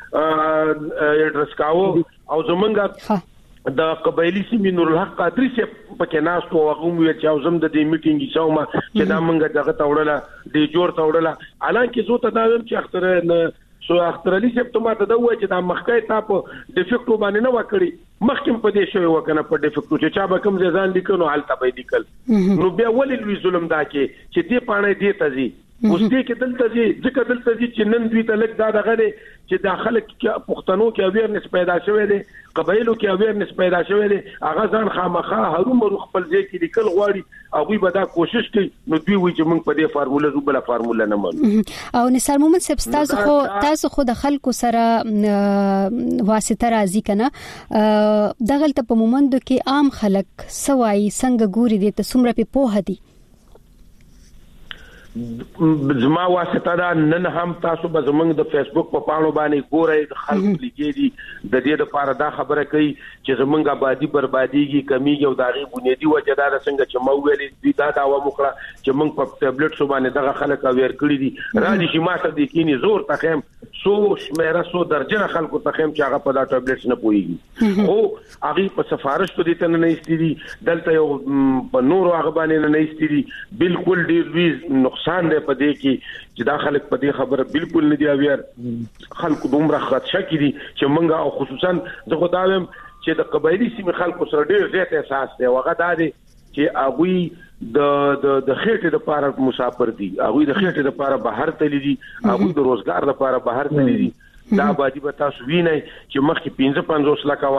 F: میټینګ اډرس کاوه او زمونږه د قبایلی سیمې نور الحق قادری سے پکې ناس او هغه مو چې زم د دې میټینګ شومه چې دا منګه دغه توړله د جوړ توړله الانکه زه ته دا ویم چې اختر علي صاحب ته ماته دا وایي چې دا مخکې تاسو د فکټو باندې نه وکړي مخکې په دې شوی وکنه په دې فکټو چې چا به کوم ځان لیکنو حالت به لیکل نو بیا ولې لوی ظلم دا چې دې پانه دې تزي اوس دې کې دلته ځکه دلته چې نن دوی ته لګ دا دغه چې داخله کې پښتنو کې اویرنس پیدا شوی دی قبایلو کې اویرنس پیدا شوی دی هغه ځان خامخا هرومرو خپل ځای کې لیکل غواړي هغه به دا کوشش کوي نو دوی وایي چې موږ په دې فارموله زوبله فارموله نه منو
E: او نثار محمد صاحب تاسو خو د خلکو سره واسطه راځي کنه دغلت په مومندو کې عام خلک سوای څنګه ګوري دي ته څومره په پوهه دي
F: زما واسطه دا نن هم تاسو به زمونږ د فیسبوک په پاڼو باندې ګورئ د خلکو لیکي دي د دې لپاره دا خبره کوي چې زمونږ آبادی بربادیږي کمیږي او داغي بنیادی وجه دا څنګه چې مو ویلې دا داوا وکړه چې موږ په ټابلیټ سو باندې دغه خلک اویر کړی دي را دي چې ماته د کینی زور تخم سو شمیره سو درجه خلکو تخم چې هغه په دا ټابلیټ نه پويږي او هغه په سفارش په دې ته نه ایستري دلته یو په نورو هغه باندې نه ایستري بالکل ډیر لوی نقصان دی په دې کې چې دا خلک په دې خبره بالکل نه دی اویر خلکو دومره خدشه کړي چې منګه او خصوصا زه خو دا ویم چې د قبایلی سیمې خلکو سره ډیر زیات احساس دی هغه دا دی چې هغه د خېټې د پاره مسافر دي هغه د خېټې د پاره بهر تللی دي هغه د روزګار لپاره بهر تللی دي دا باندې به تاسو وینئ چې مخکې 55 لکه وا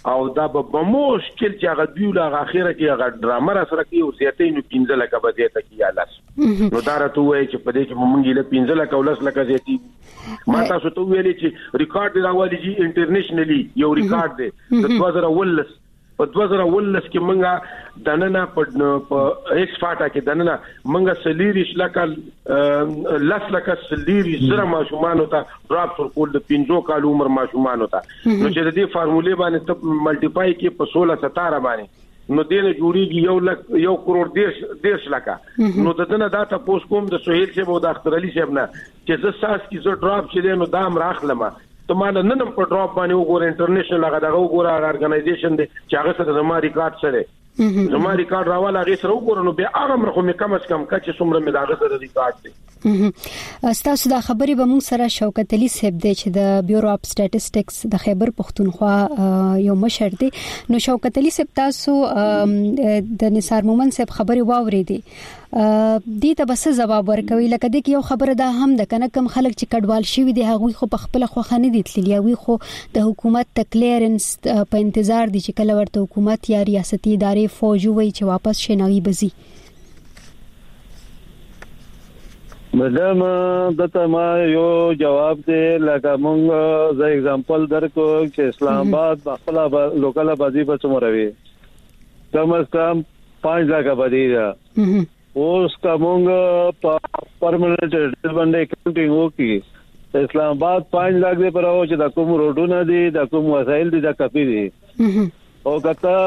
F: او دا به مشکل چې هغه دیوله اخیره کې هغه ډرامه را سره کې او زیاتې نو 15 لک به دې تکي یا لاس نو دا راته وایي چې په دې کې مونږ له 15 لک او لاس لک زیاتې ما تاسو ته ویلي چې ریکارډ راوالي چې انټرنیشنلی یو ریکارډ دی د 2019 په 2019 کې مونږه دننه په ایکس فاټا کې دننه مونږه سلیریش لکه لاس لکه سلیری زره ماشومان ته ډراپ ورکول د 15 کال عمر ماشومان ته نو چې د دې فارمولې باندې ته ملټیپای کې په 16 17 باندې نو دینه جوړیږي 1 کروڑ 10 لک نو دنه دا تاسو کوم د سہیل شه او د اختر علي شه نه چې زساس کې زو ډراپ چې نو دام راخلمه ته مال نن په ډراپ باندې وګوره انټرنیشنل هغه دغه وګوره ارګنایزیشن دی چې هغه سره زما ریکارډ سره زما ریکارډ راواله هغه سره وګوره نو به هغه مرخه مې کم از کم کچې څومره مې دغه سره ریکارډ دی
E: تاسو دا خبرې به موږ سره شوکت علي صاحب دی چې د بیورو اف سټاتستکس د خیبر پختونخوا یو مشر دی نو شوکت علي صاحب تاسو د نثار مومن صاحب خبرې واورېدي دې ته بس جواب ورکوي لکه دې یو خبره ده هم د کنه کم خلک چې کډوال شي دي هغه خو په خپل خوخه نه دي تللی وي خو د حکومت تکلیرنس په انتظار دي چې کله ورته حکومت یا ریاستي ادارې فوج وي چې واپس شنوي بزي
H: مدام دته ما یو جواب دی لکه مونږ زه اگزامپل درکو چې اسلام آباد خپل لوکل آبادی په څومره کم از کم 5 لک آبادی ده اوس کومه پرمننٹ ایڈریس باندې کاونټینګ وکي اسلام آباد 5 لک دی پر او چې د کوم روډونه دي د کوم وسایل دي د کپی دي او کته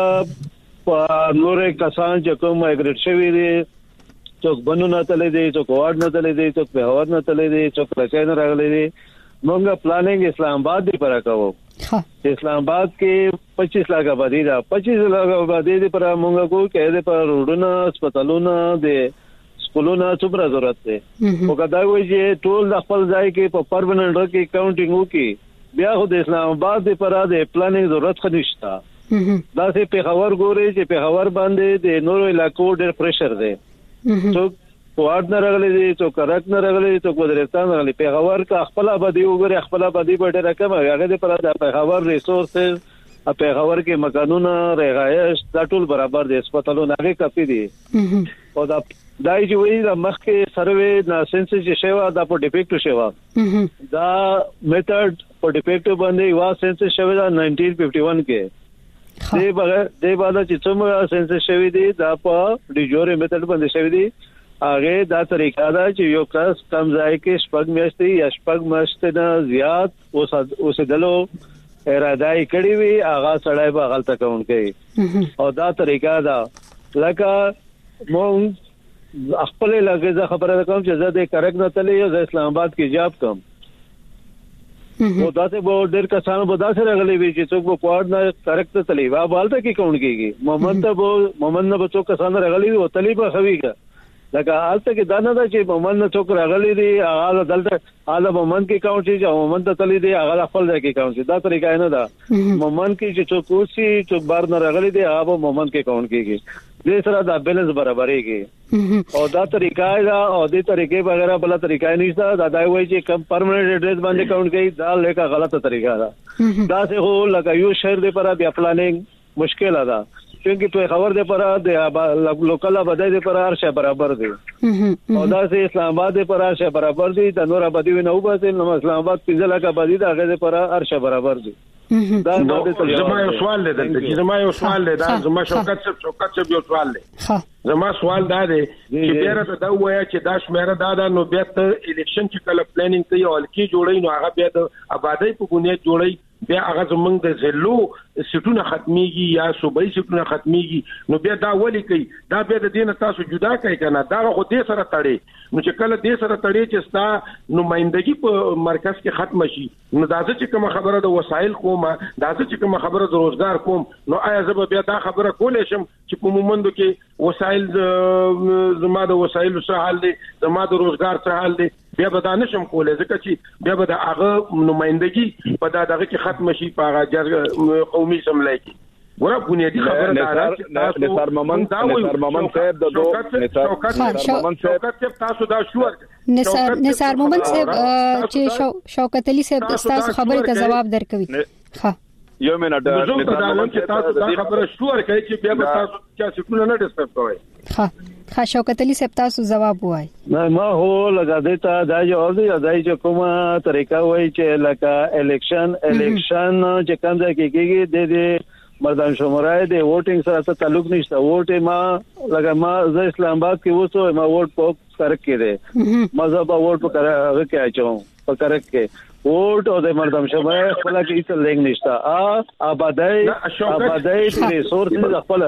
H: نور کسان چې کوم مایګریټ شوی دي څوک بنونه تللی دي څوک وارد نه تللی دي څوک په هوار نه تللی دي څوک راځي نه راغلي دي موږ پلانینګ اسلام آباد دی پر راکاو اسلام آباد کې 25 لک آبادی دا 25 لک آبادی دی پر موږ کو کې پر روډونه هسپتالونه دي سکولونه څومره ضرورت دی او کدا وایي چې ټول د خپل ځای کې په پرمننټ کې کاونټینګ وکي بیا خو د اسلام آباد دی پر د پلانینګ ضرورت خنيشتا دا سه په خبر ګوري چې په خبر باندې د نورو علاقو ډېر پریشر دی څوک وارد نه راغلي دي څوک کرک نه راغلي دي څوک وزیرستان راغلي په خبر کا خپل آبادی وګوري خپل آبادی ډېر رقم هغه د پر د په خبر ریسورسز په خبر کې مکانونه رهایش دا ټول برابر دي هسپتالونه هغه کافي دي او دا دای چې وی د مخکې سروې نه سنسس شیوا دا په ډیفیکټ شیوا دا میتھډ په ډیفیکټ باندې وا سنسس شوی دا 1951 کې دې باندې چې څومره سنسس شوی دي دا په ډیجوري میتھډ باندې شوی دي هغه دا طریقه دا چې یو کس کم ځای کې شپږ میاشتې یا شپږ میاشتې نه زیات اوس دلو اراده کړی وي هغه سړی به غلطه کوونکی او دا طریقه دا لکه مونږ خپل لګه خبره کوم چې زه د کرک نه تللی یم اسلام آباد کې جاب کوم او دا ته به ډېر کسانو به دا سره غلي وي چې څوک په کوارډ نه کرک ته تللی وا بالته کې کون کېږي محمد نه به څوک کسانو راغلي او تلی به خويګه لکه حالت کې دا نه دا چې محمد نه څوک راغلي دي هغه دلته هغه محمد کې کاونټ شي او محمد ته تللی دي هغه خپل ځای کې کاونټ شي دا طریقه نه ده محمد کې چې څوک اوسي څوک بار نه راغلي دي هغه محمد کې کاونټ کېږي دې سره دا بیلنس برابرېږي او دا طریقه دا او دې طریقې بغیر بل طریقه نشته دا وایي چې کم پرمننٹ ایڈریس باندې کاونټ کوي دا لکه غلطه طریقه ده دا څه هو لکه یو شهر دې پر بیا پلانینګ مشکل ده क्योंकि तो खबर दे पर लोकल आबादी दे पर हर बराबर दे और से इस्लामाबाद दे पर हर बराबर दी तनोर आबादी में नौ बस इस्लामाबाद 15 लाख आबादी दा आगे दे पर हर बराबर दी دا زما یو سوال دی دا زما شوکت څه یو سوال دی زما سوال دا دی چې بیره دا وایا چې دا شمیره دا نو بیا ته الیکشن چې کله پلانینګ کوي او الکی جوړي نو هغه بیا د آبادی په بنیاد جوړي بیا هغه زمونږ د زلو سټونه ختميږي یا صوبایي سټونه ختميږي نو بیا دا ولي کوي دا بیا د دین تاسو جدا کوي کنه دا خو دې سره تړي نو چې کله دې سره تړي چې ستا نمائندګي په مرکز کې ختم شي نو دا چې کوم خبره د وسایل کوم دا چې کوم خبره د روزګار کوم نو آیا زه بیا دا خبره کولې شم چې په مومندو کې وسایل زما د وسایل سره حل دي زما د روزګار سره حل دي بیا به دا نشم کولای ځکه چې بیا به د هغه نمائندګي په دغه کې ختم شي په هغه قومي سملای کې ورا بنیادی خبره ده نثار مومن صاحب د تاسو دا شو
E: نثار مومن صاحب چې شوکت علي صاحب تاسو خبره ته جواب درکوي ها
G: یو منټ
K: نظام چې تاسو دا خبره شوور کوي چې بیا به تاسو چې څه نه ډسکس کوئ.
E: ښه شوکت علي صاحب تاسو جواب وای.
H: نه ما هو لگا دیتا دا جواب دی دا چې کومه طریقه وای چې لکه الیکشن چې کوم ځای کې کېږي د مردان شمارای د ووټینګ سره تعلق نشته. ووټ ما لگا ما ز اسلام آباد کې وسو ما ووټ په کرک کې دی مذهب ووټ په کرک کې اچوم په کرک کې ووټ او د مردان شمارای خپل کې څه لنګ نشته. آبادای ریسورسز خپل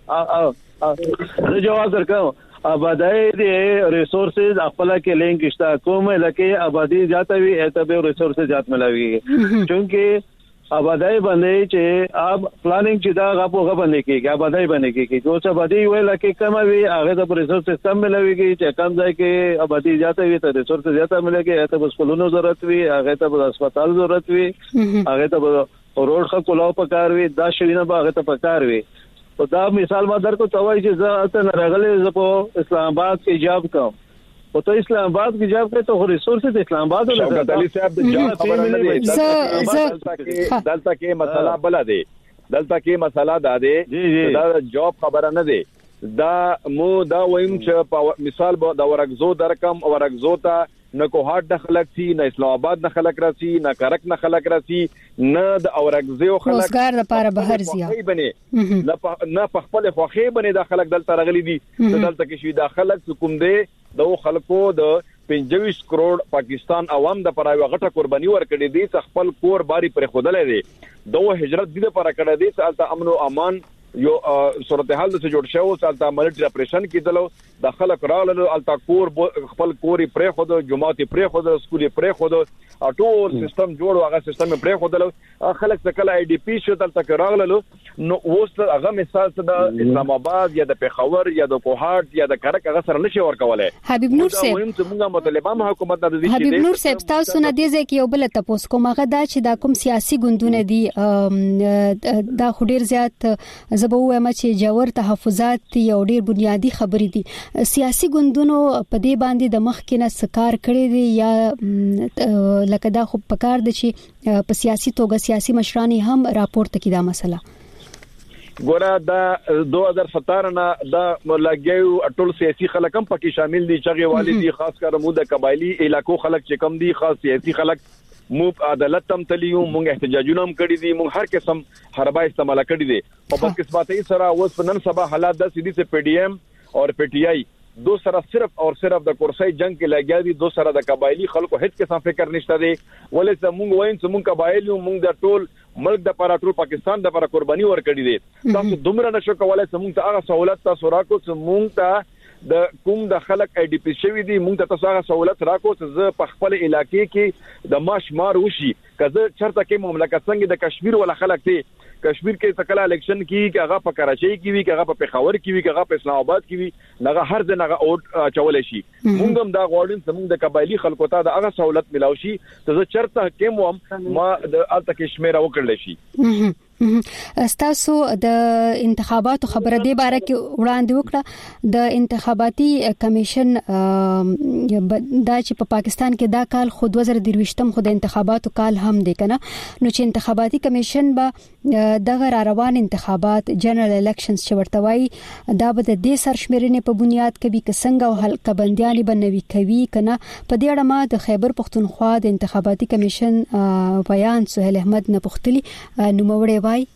H: زه جواب درکوم. آبادای د ریسورسز خپل کې لنګ نشته. کومه لکه آبادی زیاته وي ته ریسورسز زیات ملاوي چونکه آبادای باندې چې اب پلانینګ چې دا غو باندې کېږي آبادای باندې کېږي چې آبادی ویل کې کم وي هغه د ریسورس سیستم ملويږي چې کم ځای کې آبادی زیاته وي ته ریسورس زیاته ملګي ته بس کولونو ضرورت وي هغه ته بس هسپتال ضرورت وي هغه ته روډ خو کولاو پکار وي دا شوینه به هغه ته پکار وي. او دا مثال ما درکو توای چې زه ته راغلې ز په اسلام آباد کې جاب کوم او ته اسلام آباد کې جاب کوي ته ریسورس د اسلام آباد له
G: شوکت علي صاحب د جاب خبره نه دی. دلته کې مسله بل دی. دلته کې مسله دا دی دا جاب خبره نه دی. دا مو دا ویم چې مثال د ورغزو درکم ورغزو ته نه کوهات د خلک سي نه اسلام آباد نه خلک راسي نه کرک نه خلک راسي نه د اورغزو خلک
E: روزګار لپاره بهر زیات
G: نه په خپل خوخي باندې د خلک دلته راغلي دي. دلته کې شي د خلک کوم دی د خلکو د 25 کروڑ پاکستان عوام د پرایو غټه قرباني ورکړي دي چې خپل کور باری پر خودلې دي دوه هجرت دي پر کړه دي چې امن او امان یو صورتحال د جوړ شو چې ملټری اپریشن کېدلو د خلک راغلو التا کور خپل کوري پرې خود جماعت پرې خود سکولي پرې خود ټول سیستم جوړ هغه سیستم پرې خودلو خلک څه کله آی ډی پی شو تلته راغلو نو اوس هغه مثال د اسلام آباد یا د پیښور یا د کوهات یا د کرک هغه سره نشي ورکولای.
E: حبیب نور صاحب
G: موږ مطالبه حکومت د دې
E: حبیب نور صاحب تاسو نه دی ځکه یو بل تاسو کومه دا چې دا کوم سیاسي ګوندونه دي دا خډیر زیات زبو وایم چې جوړ تحفظات یو ډیر بنیادی خبرې دي. سیاسي ګوندونو په دې باندې د مخ کې نه سکار کړی دي یا لکه دا خو پکار دي چې په سیاسي توګه سیاسي مشران هم راپورته کړي دا مسله.
G: ګوره دا 2017 نه دا لګیو ټول سیاسي خلک هم پکې شامل دي چې والدي خاص کر مو د قبایلی علاقو خلک چې کم دي خاص سیاسي خلک مو عدالت تم تلیو مونږ احتجاجونه هم کړی دي مونږ هر قسم حربا استعمال کړی دي او په قسمتي سره اوس نن سبا حالات د سیدی سے پی ډی ایم اور پی ټی آئی دو سره صرف اور صرف د کورسای جنگ کې لګیا دي دو سره د قبایلی خلکو هیڅ قسم فکر نشته دي ولې چې مونږ وایم چې مونږ قبایلی مونږ د ټول ملک د لپاره ټول پاکستان د لپاره قرباني ورکړي دي تاسو دومره نشو کولای چې مونږ ته هغه سہولت تاسو راکو چې مونږ ته د کوم د خلک آی ډی پی شوی دي مونږ ته تاسو هغه سہولت راکو چې زه په خپل علاقې کې د ماشمار وشي کزه چرته کې مملکت څنګه د کشمیر ولا خلک دي کشمیر کې تکلا الیکشن کې هغه په کراچۍ کې وی هغه په پیښور کې وی هغه په اسلام آباد کې وی هغه هر ځای هغه اوټ چول شي مونږ هم دا غواړو چې مونږ د قبایلی خلکو ته د هغه سہولت ملاوي شي چې چرته کې مو ما د الته کشمیر وکړل شي.
E: استاسو د انتخاباتو خبره دی باره کې وړاندې وکړه د انتخاباتي کمیشن دا چې په پاکستان کې دا کال خو 2023م خو د انتخاباتو کال هم دی کنه نو چې انتخاباتي کمیشن به دغه روان انتخابات جنرال الیکشنز چې ورته وایي دا به د دې سرشمېرنې په بنیاد کوي که څنګه او حلقه بنديالي بنوي کوي کنه په دې اړه ما د خیبر پختونخوا د انتخاباتي کمیشن بیان سهیل احمد نه پختلی نوموړی وای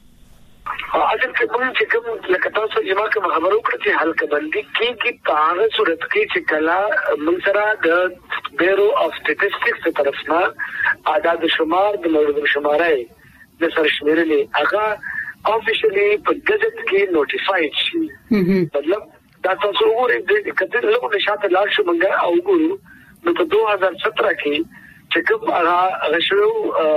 J: اجل کوم چې کوم لکه تاسو جما کوم خبرو کړی چې حلقه بندي کې په صورت کې چې کلا منصرا د بیورو اف سټیټسټکس په طرف نه اعداد شمار د مورد شمارای د سرشمېرنې هغه افیشلی په گزټ کې نوټیفاید شي مطلب دا تاسو وګورئ د کله له نشاط لاړ شو منګه او ګورو نو په 2017 کې چې کوم هغه شنو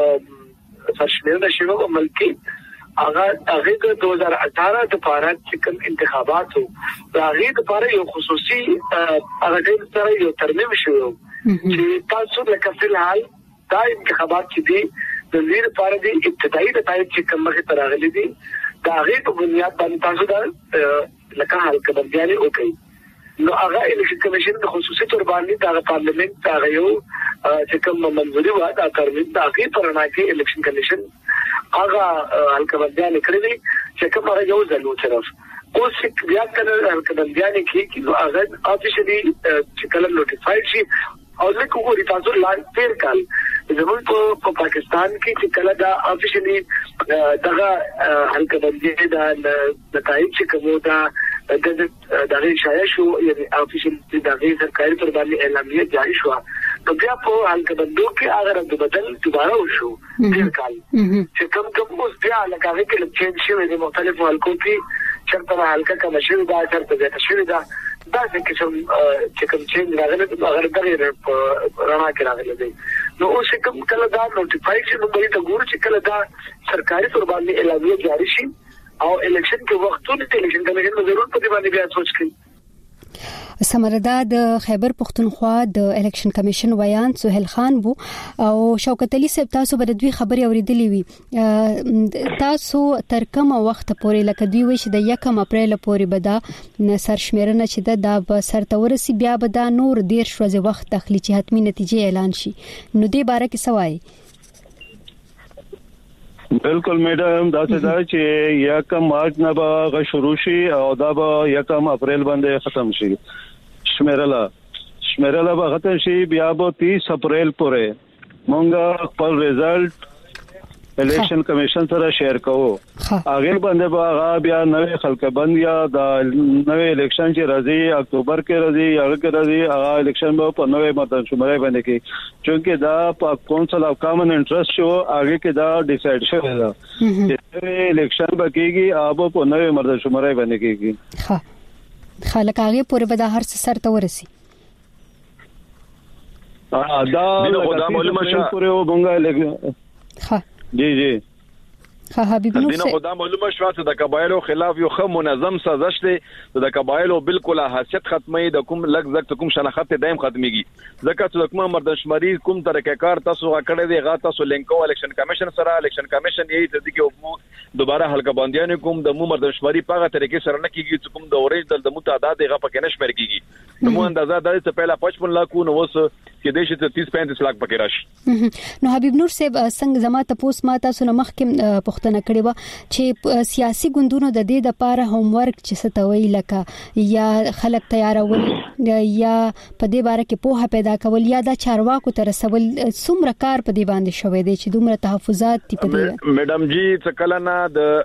J: سرشمېرنه شوه په ملک هغه د 2018 د پاره چې کوم انتخابات وو هغه د پاره یو خصوصي هغه د سره یو ترمیم شو چې تاسو لکه فلحال دا انتخابات چې دي د لیر لپاره د ابتدایي نتایج چې کوم مخه تراغلي دي دا هغه په بنیاد باندې تاسو دا لکه حلقه بنديالي وکړي نو هغه الیکشن کمیشن د خصوصي تور باندې د پارلیمنت هغه یو چې کوم منځوري و دا ترمیم د هغه پرنا کې الیکشن کمیشن هغه هلکبندیان کړی چې کوم هغه یو ځلو طرف اوس بیا کله هلکبندیان کې هغه افیشلی چې کله نوټیفاید شي او لکه وګورئ تاسو لاندې تیر کال زموږ په پاکستان کې چې کله دا افیشلی دغه هلکبندی دا نتایج چې کومه دا دغه شایع شو یعنی افیشلی دغه سرکاري پر باندې اعلامیه جاری شو نو بیا په هلکبندو کې هغه رد بدل دوباره وشو تیر کال چې کوم اوس بیا لکه کې چینج شوی د مختلفو حلقو کې چرته حلقه کوم شوی دا چرته زیات شوی دا چې کوم چینج راغلی هغه دغه رانا کې راغلی دی نو اوس کوم کله دا نوټیفاید شي نو ته ګورئ چې کله دا سرکاري پر باندې اعلامیه جاری شي او الیکشن کې وختونه ته الیکشن کمیشن به ضرور په دې باندې بیا سوچ کوي.
E: سمردا د خیبر پختونخوا د الیکشن کمیشن ویان سہیل خان وو او شوکت علي صاحب تاسو بر دوی خبري اوریدلې وي تاسو تر کومه وخت پورې لکه دوی وي چې د 1 اپریل پورې به دا سرشمیرنه چې دا به سرتورسي بیا به دا نور ډیر شوځي وخت تخلي چې حتمی نتیجې اعلان شي نو دې باره کې سوای.
H: بالکل میډم دا څه دا چې 1 مارچ نه به شروع شي او دا به 1 اپریل باندې ختم شي شمیرلا به ختم شي بیا به 30 اپریل پورې مونږ خپل ریزلټ الیکشن کمیشن سره شیر کوو هغه باندې به هغه بیا نوې خلک بند یا د نوې الیکشن چې راځي اکتوبر کې راځي هغه کې راځي هغه الیکشن به په نوې مدن شماري باندې کې چې دا په کونسل اف کامن انټرست شو هغه کې دا ډیسایډ شوی دا چې الیکشن به کېږي هغه په نوې مدن شماري باندې کېږي
E: خلک هغه پورې به د هر څه سره ورسي
H: دا خدا معلومه شه پورې وبنګا جی
E: حبیب نور
G: دینه خدا معلومه شو چې د قبایلو خلاف یو خو منظم سازش دی د قبایلو بالکل حیثیت ختمي د کوم لګ کوم شناخت دایم ختميږي ځکه چې کوم مردشمري کوم طریقې تاسو غکړې دی غا تاسو لینکو الیکشن کمیشن سره الیکشن کمیشن یې د دې کې دوباره حلقه باندې کوم د مردشمري په هغه طریقې سره نه کیږي چې کوم د اورېج د متعدد غا پکې نشمر کیږي نو اندازه د څه پهلا 55 लाख نو وس کې د شته 30-35 लाख پکې راشي
E: نو حبیب نور صاحب څنګه زما تاسو ما تاسو نه مخکې پښتنه کړې و چې سیاسي ګوندونو د دې د پاره هوم ورک چې ستوي لکه یا خلک تیارول یا په دې باره کې پوهه پیدا کول یا د چارواکو تر رسول څومره کار په دې باندې شوې دي چې دومره تحفظات دي په دې
G: میډم جی څه کله نه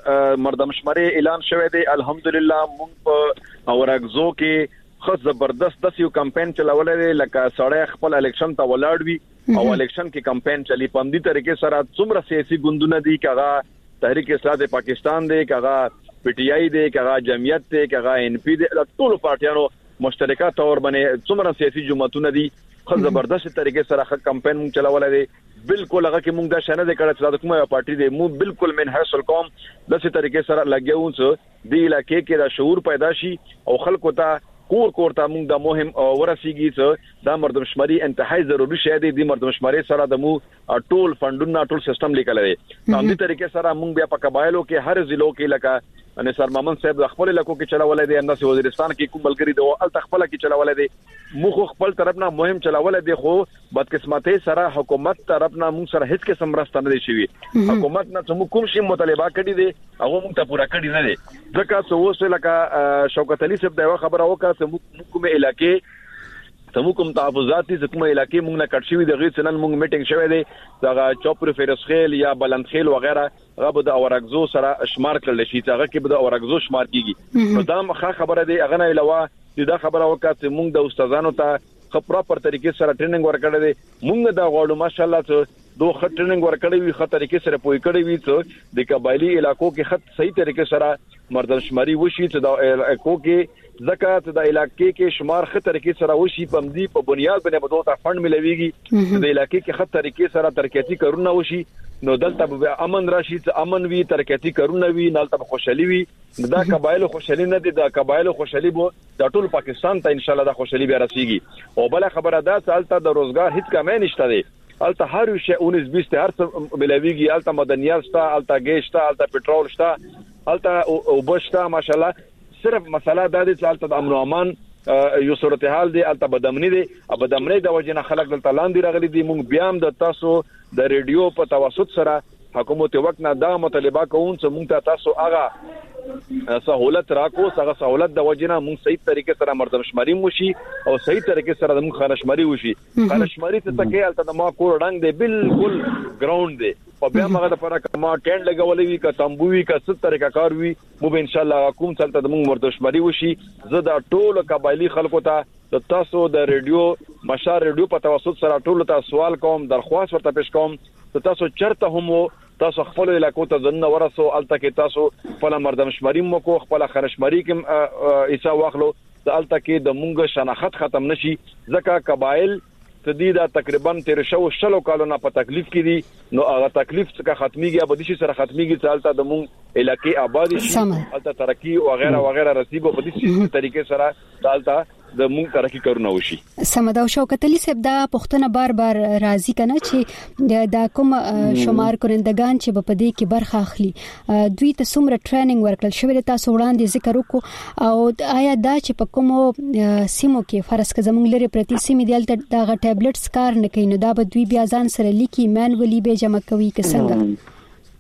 G: د مردمشمري اعلان شوه دی الحمدلله مونږ په اورګزو کې خاص زبردست د یو کمپاین چلولې لکه سړی خپل الیکشن ته ولاړ وي او الیکشن کې کمپاین چلی په دې طریقې سره څومره سیاسي ګوندونه دي کغه تحریک اسلام پاکستان دی کغه پی ټی آی دی کغه جمعیت دی کغه ان پی دی ټول پارټیانو مشترکه تور باندې څومره سیاسي جماعتونه دي خو زبردست طریقې سره کمپاین مونږ چلولې دي بالکل هغه کې مونږ دا شنه د کړه چې د کومه پارټي دی مو بالکل من حاصل کوم د څه طریقې سره لګیاو چې دی علاقې کې دا شعور پیدا شي او خلکو ته کور ته مونږ د مهم ورسیږي چې دا مردمشمري انتهایی ضروری شی دی د مردمشمري سره د مو ټول فندونه ټول سیستم لیکل دی په دې طریقې سره مونږ بیا په قبایلو کې هر ضلعو کې لکه نثار مامن صاحب خپل لکو کې چلاولې دي انداز وزیرستان کې کوم بلګری دی او تخپل کې چلاولې دي مو خپل طرف نه مهم چلاولې دي خو بدقسمتۍ سره حکومت طرف نه مونږ سره هیڅ قسم راستنه دي شي حکومت نه چې کوم شي مطالبه کړي دي هغه مونږ ته پورا کړي نه دي ځکه چې اوس لکه شوکت علي صاحب دا خبره وکړه چې کوم علاقې تمو کوم تحفظات دي کوم علاقې مونږ نه کټ شوی د غیر سنن مونږ میټینګ شوی دی دا چوپر فیرسخیل یا بلندخیل وغیرہ هغه به د اورګزو سره شمار کړل شي هغه کې به د اورګزو شمار کیږي نو دا مخه خبره دی هغه نه علاوه دا خبره وکړه چې مونږ د استادانو ته خبره پر طریقې سره ټریننګ ورکړل دي مونږ دا غواړو ماشاءالله ته دوه خط ټریننګ ورکړی وي خط طریقې سره پوي کړی وي چې د قبایلی علاقو کې خط صحیح طریقې سره مردمشمري وشي چې د علاقو کې زکات د علاقې کې شمار خط طریقې سره وشي پمدي په بنیاد باندې به دوه فند ملويږي د علاقې کې خط طریقې سره ترقیاتي کارونه وشي نو دلته به امن راشي چې امن وي ترقیاتي کارونه وي نالته خوشحالي وي دا قبایل خوشحالي نه دي دا قبایل خوشحالي بو د ټول پاکستان ته ان شاء الله د خوشحالي بیا رسیږي او بل خبره ده چې الته د روزګار هیڅ کمی نشته دی الته هر شی 19-20 هر څه ملويږي الته مدنیات شته الته ګیس شته الته پټرول شته الته وبشته ماشاءالله صرف مسله دا دي چې الته د امن او امان یو صورتحال دی الته بدامنی دی بدامنی د وجنه خلک دلته لاندې راغلي دي مونږ بیا هم د تاسو د ریډیو په توسط سره حکومت وخت نه دا مطالبه کوم چې موږ تاسو هغه سہولت راکو هغه سہولت د وجنه موږ صحیح طریقې سره مردمشماري وشي او صحیح طریقې سره موږ خانشماري وشي خانشماري ته تکي الته ما کور ډنګ دی بالکل ګراوند دی په بیا موږ د لپاره کما ټینډ لګولې وی ک تمبوي ک ست طریقه کار وی مو به ان شاء الله کوم څلته د موږ مردمشماري وشي زه دا ټول قبایلی خلکو ته د تاسو د ریډیو مشار ریډیو په توسط سره ټول ته سوال کوم درخواست ورته پیش کوم ته تاسو چرته هم تاسو خپل علاقو ته ځنه ورسو الته کې تاسو خپل مردمشماري مو کو خپل خرشماري کې ایسا واخلو د الته کې د مونږ شناخت ختم نشي ځکه قبایل تدیدا تقریبا 1300 کالونه په تکلیف کې دي نو هغه تکلیف څخه ختميږي ابدي شي سره ختميږي چالتا د مونږ علاقې آبادی شي الته ترقی او غیره رسیبو په دې طریقې سره چالتا د مونږ ترقی کارونه وشي.
E: سمدا او شوکت علي صاحب دا پښتنه بار راضي کنه چې دا کوم شمار کورندگان چې په دې کې برخه اخلي دوی ته څومره ټریننګ ورکړل شوی تاسو وړاندې ذکر وکړو او آیا دا چې په کوم سیمو کې فرض ک زمونږ لري پرتی سیمې دلته دا ټابلیټس کار نه کوي نو دا به دوی بیا ځان سره لیکي مانولي به جمع کوي که څنګه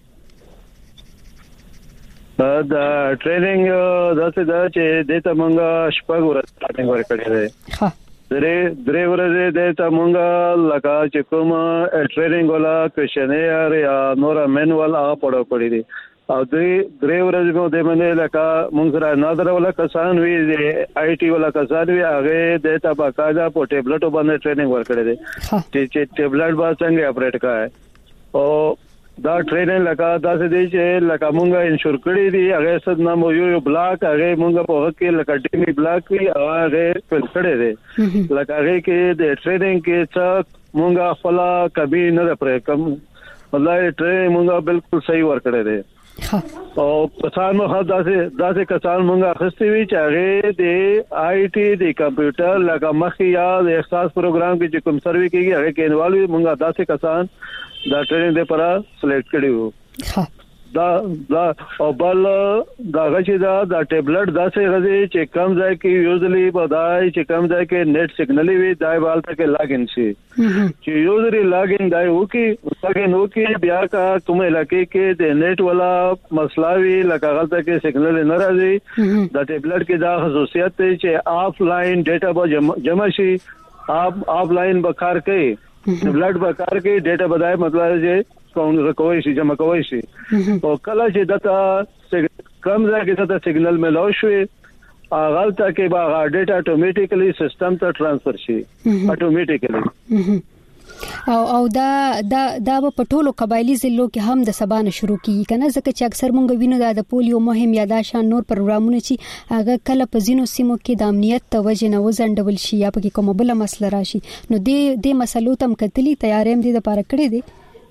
H: دا ټریننګ داسې دا چې دته مونږه شپږ ورځې ټریننګ ورکړې ده ها درې ورځې دته مونږه لکه چې کوم ټریننګ ولا کوېشنیر یا نور مینوال هغه پړو کړی دي او درې ورځې مو د منې لکه مونږ سره نادر ولا کسان وی آی ټي ولا کسان وی هغه دته باقاعده په ټابلیټ باندې ټریننګ ورکړی دي چې ټابلیټ باندې څنګه اپریټ کای او دا ټریننګ لکه تاسو دې چې لکه مونږه انشور کړی دي هغه صد نام یو بلاک هغه مونږه په هغه کې لکه ډیمی بلاک وی هغه فل کړی دي لکه هغه کې د ټریننګ کې څه مونږه خلا کبي نه پرې کم والله ټریننګ مونږه بالکل صحیح ور کړی دي او کسان مو داسې کسان مونږه اخستې وی چې هغه د آی ټي د کمپیوټر لکه مخ یا د احساس پروګرام کې چې کوم سروي کېږي هغه کې انوالو مونږه داسې کسان دا ټریننګ د پرا سلیکټ کړیو دا او بل دا غچ دا ټابلیټ داسې غزي چې کم ځای کې یوزلی بدای چې کم ځای کې نت سیګنل وي دای بالته کې لاګین شي چې یوزلی لاګین دای وکي بیا کا کوم علاقې کې د نت ولا مسلاوي لکه غلطه کې سیګنل نه راځي دا ټابلیټ کې دا خصوصیت دی چې آفلاین ډیټا به جمع شي آفلاین بکار کوي بلډ بکار کې ډیټا بدای مطلب چې کوم کوی شي جمع کوی شي او کله چې دتا کم ځای کې دتا سیګنل ملو شوي غلطه کې با ډیټا اتوماتیکلی سیستم ته ترانسفر شي اتوماتیکلی
E: او دا په ټولو قبایلی ضلعو کې هم د سبا نه شروع کیږي کنه ځکه چې اکثر مونږ وینو د پولیو مهم یا د شان نور پروګرامونه چې هغه کله په زینو سیمو کې د امنیت توجه نه وزندول شي یا په کومه بل مسله راشي نو د مسلو تم کتلی تیارې هم دي د پاره کړې دي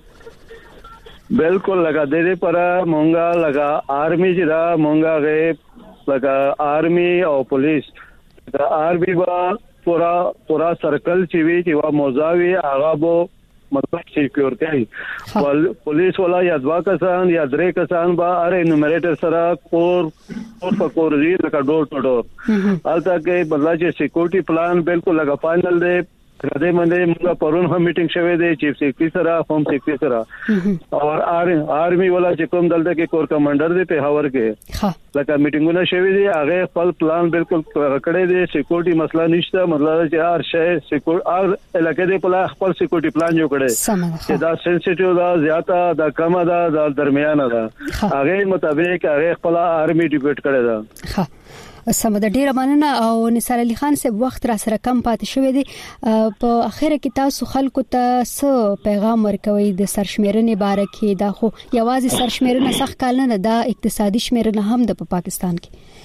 H: بالکل لگا دې پر مونږه لگا آرمی چې دا مونږه غي لگا آرمی او پولیس دا آرمی با پورا سرکل چې وی چې وا موزاوي هغه بو مطلب سکیورټي پولیس ولا یا دوا کسان یا درې کسان با اره انومریټر سره کور دی لکه ډور ټو ډور البته کې بدلا چې سکیورټي پلان بالکل لگا فائنل دی کله باندې موږ پرون هم میټینګ شوه دی چیف سیکرټری سره ہوم سیکرټری سره او آرمی ولا چې کوم دلته کې کور کمانډر دی په هاور کې لکه میټینګونه شوه دی هغه خپل پلان بالکل کړی دی سکیورټي مسله نشته مطلب چې هر شی سکیورټي علاقې دی په خپل سکیورټي پلان جوړ کړي چې دا سنسټیو دا زیاته دا کم دا درمیانه ده هغه مطابق هغه خپل آرمی ډیپټ کړی ده
E: سمه ډیره مننه او نثار علي خان صاحب وخت را سره کم پاتې شوې دي په اخره کې تاسو خلکو ته څه پیغام ورکوي د سرشمیرنې باره کې دا خو یوازې سرشمیرنه سخت کال نه دا اقتصادي شمیرنه هم د پاکستان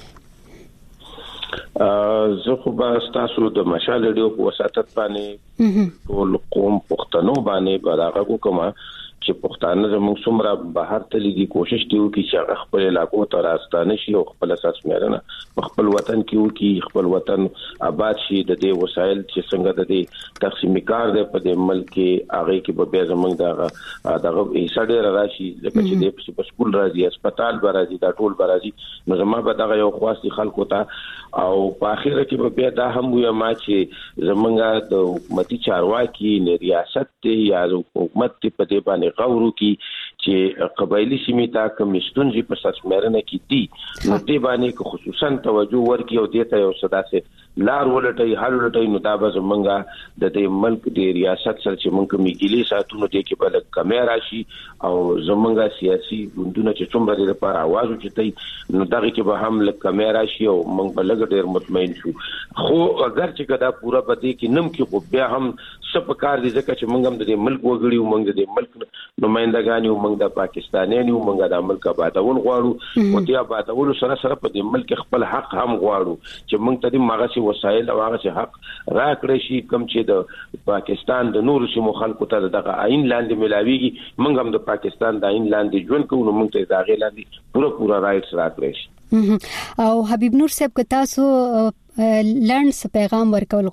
E: کې
F: زه خو به تاسو د مشال ډیو په وساتت باندې ټول قوم پښتنو باندې براغه کوم چې پښتانه زموږ څومره بهر ته لګي کوشش دیو چې هغه خپل علاقو ته راستانه شي او خپل اساس مېرنه خپل وطن کې وو کې خپل وطن آباد شي د دې وسایل چې څنګه د دې تقسیمي کار دی په دې ملک کې هغه کې به بیا زموږ دغه حصہ ډیر راشي ځکه چې د په سکول راځي هسپتال به راځي دا ټول به راځي نو زموږ به دغه یو خاصي خلکو ته او په اخر کې به بیا دا هم وي ما چې زموږ د حکومتي چارواکي نه ریاست ته یا حکومت ته په دې باندې غوړو کی چې قبایلی سیمې ته کوم ستونزې په ساسمرنه کې دي نو دې باندې خصوصا توجه ورکړي او دې ته یو صداسه لار ولټي حل ولټي نو دا به زمونږه د دې ملک د ریاست سره چې مونږ میګلی ساتونو دې کې بل کیمرا شي او زمونږه سیاسي ګوندونه چې څومره لپاره आवाज وچتي نو دغه کې به هم ل کیمرا شي او مونږ بلګ ډیر مطمئن شو خو اگر چې کدا پورا پدې کې نم کې خو بیا هم سپکار دي ځکه چې مونږ هم د ملک وګړي مونږ د ملک نمائندګان یو مونږ د پاکستانیان یو مونږ د ملک آبادول غواړو او دې آبادول سره سره په دې ملک خپل حق هم غواړو چې مونږ ته د مغاسي وسایل او هغه حق راکړي شي کوم چې د پاکستان د نور سیمو خلکو ته دغه عین لاندې ملاويږي مونږ هم د پاکستان د عین لاندې ژوند کوو نو مونږ ته دغه لاندې پورا رائټس راکړي شي
E: او حبیب نور صاحب که تاسو لانس پیغام ورکول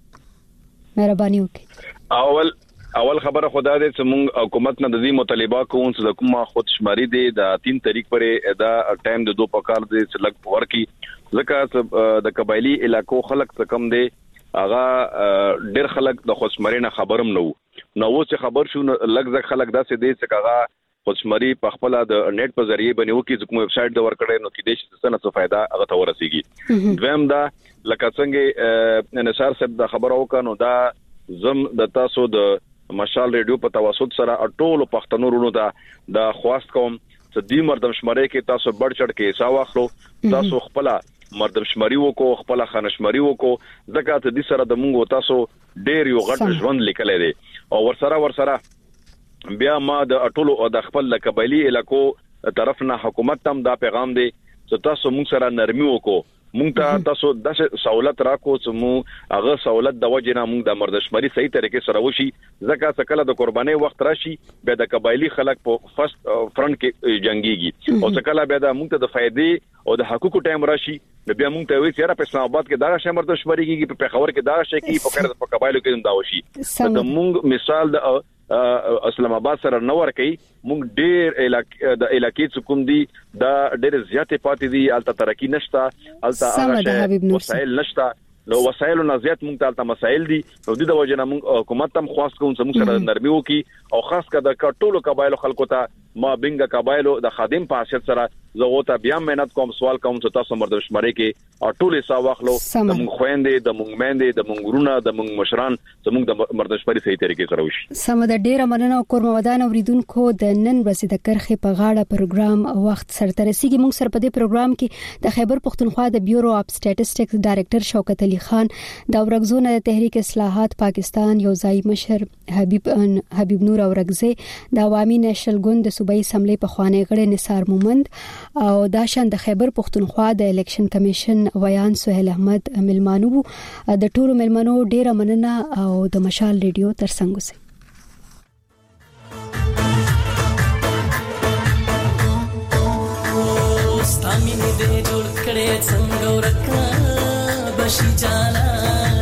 E: غواړئ مهرباني وکړئ.
G: اول خبره خدا دې چې موږ حکومت نه د دې مطالبه کوو چې د کومه خودشماري دي د 3 تاریخ پرې دا ټایم د 2 پکار دي چې لګ ورکی ځکه د قبایلی علاقو خلک څه کم دي هغه ډېر خلک د خودشماري نه خبرم نو چې خبر شو لګ ځکه خلک داسې دي چې هغه خودشماري په خپل د نت په ذریعہ باندې وکي چې کوم ویب سټ د ورکړې نو کې د څه نه څه फायदा هغه ته ورسیږي. دویم دا لکه څنګه نثار صاحب د خبرو وکړو دا زم د تاسو د مشال ریډیو په توسط سره ټولو پښتنو رونو دا خواست کوم چې د مردم شماري کې تاسو بڑ چڑ کې حساب واخلو تاسو خپل مردم شماري وکړو خپل خانشماري وکړو ځکه ته د سره د مونږ تاسو ډېر یو غټ ژوند لیکل دي او ورسره بیا ما د ټولو د خپل قبایلی علاقو طرف نه حکومت تم دا پیغام دی چې تاسو مونږ سره نرمي وکړو مونږ ته تاسو د سہولت راکو چې مو هغه سہولت د وجه نه مونږ د مردشمري صحیح طریقې سره وشي ځکه چې کله د قرباني وخت راشي بیا د قبایلی خلک په فرست فرنٹ کې جنگيږي او چې کله بیا د مونږ ته د فائدې او د حقوقو ټایم راشي بیا مونږ ته وایي چې را په اسلام آباد کې دا شی مردشمري کېږي په پېښور کې دا شی کېږي په کړه په قبایلو کې دا وشي د مونږ مثال د اسلام آباد سره نور کوي مونږ ډېر د علاقې څخه دي دا ډېر زیاتې پاتې دي الته ترقی نشته الته وسایل نشته نو وسایل نه زیات مونږ ته الته مسایل دي نو د وجه نه مونږ حکومت هم خاص کوم چې مونږ سره نرمي وکي او خاص کده ټولو قبایلو خلکو ته ما بنګ قبایلو د خادم په حیثیت سره زه وته بیا مهنت کوم سوال کوم چې تاسو مردم شماري کې او ټول حساب واخلو د مونږ خويندې د مونږ مېندې د مونږ ورونه د مونږ مشران چې مونږ د مردم شماري صحیح طریقې سره وشي.
E: سم د ډیره مننه او کورم ودان اوریدونکو د نن ورځې د کرخې په غاړه پروګرام وخت سره رسیدي مونږ سره په دې پروګرام کې د خیبر پختونخوا د بیورو اف سټاتستکس ډایریکټر شوکت علي خان د ورغزونه د تحریک اصلاحات پاکستان یو ځای مشر حبیب نور اورغزه د عوامي نېشنل ګوند د صوبایي اسمبلی په خوانی غړي نثار مومند او دا شان د خیبر پختونخوا د الیکشن کمیشن ویان سہیل احمد ملمانو د ټولو ملمنو ډیره مننه او د مشال ریډیو ترڅنګ اوسئ.
L: ستامینه دې جوړ کړې څنګه ورکا بشي جانا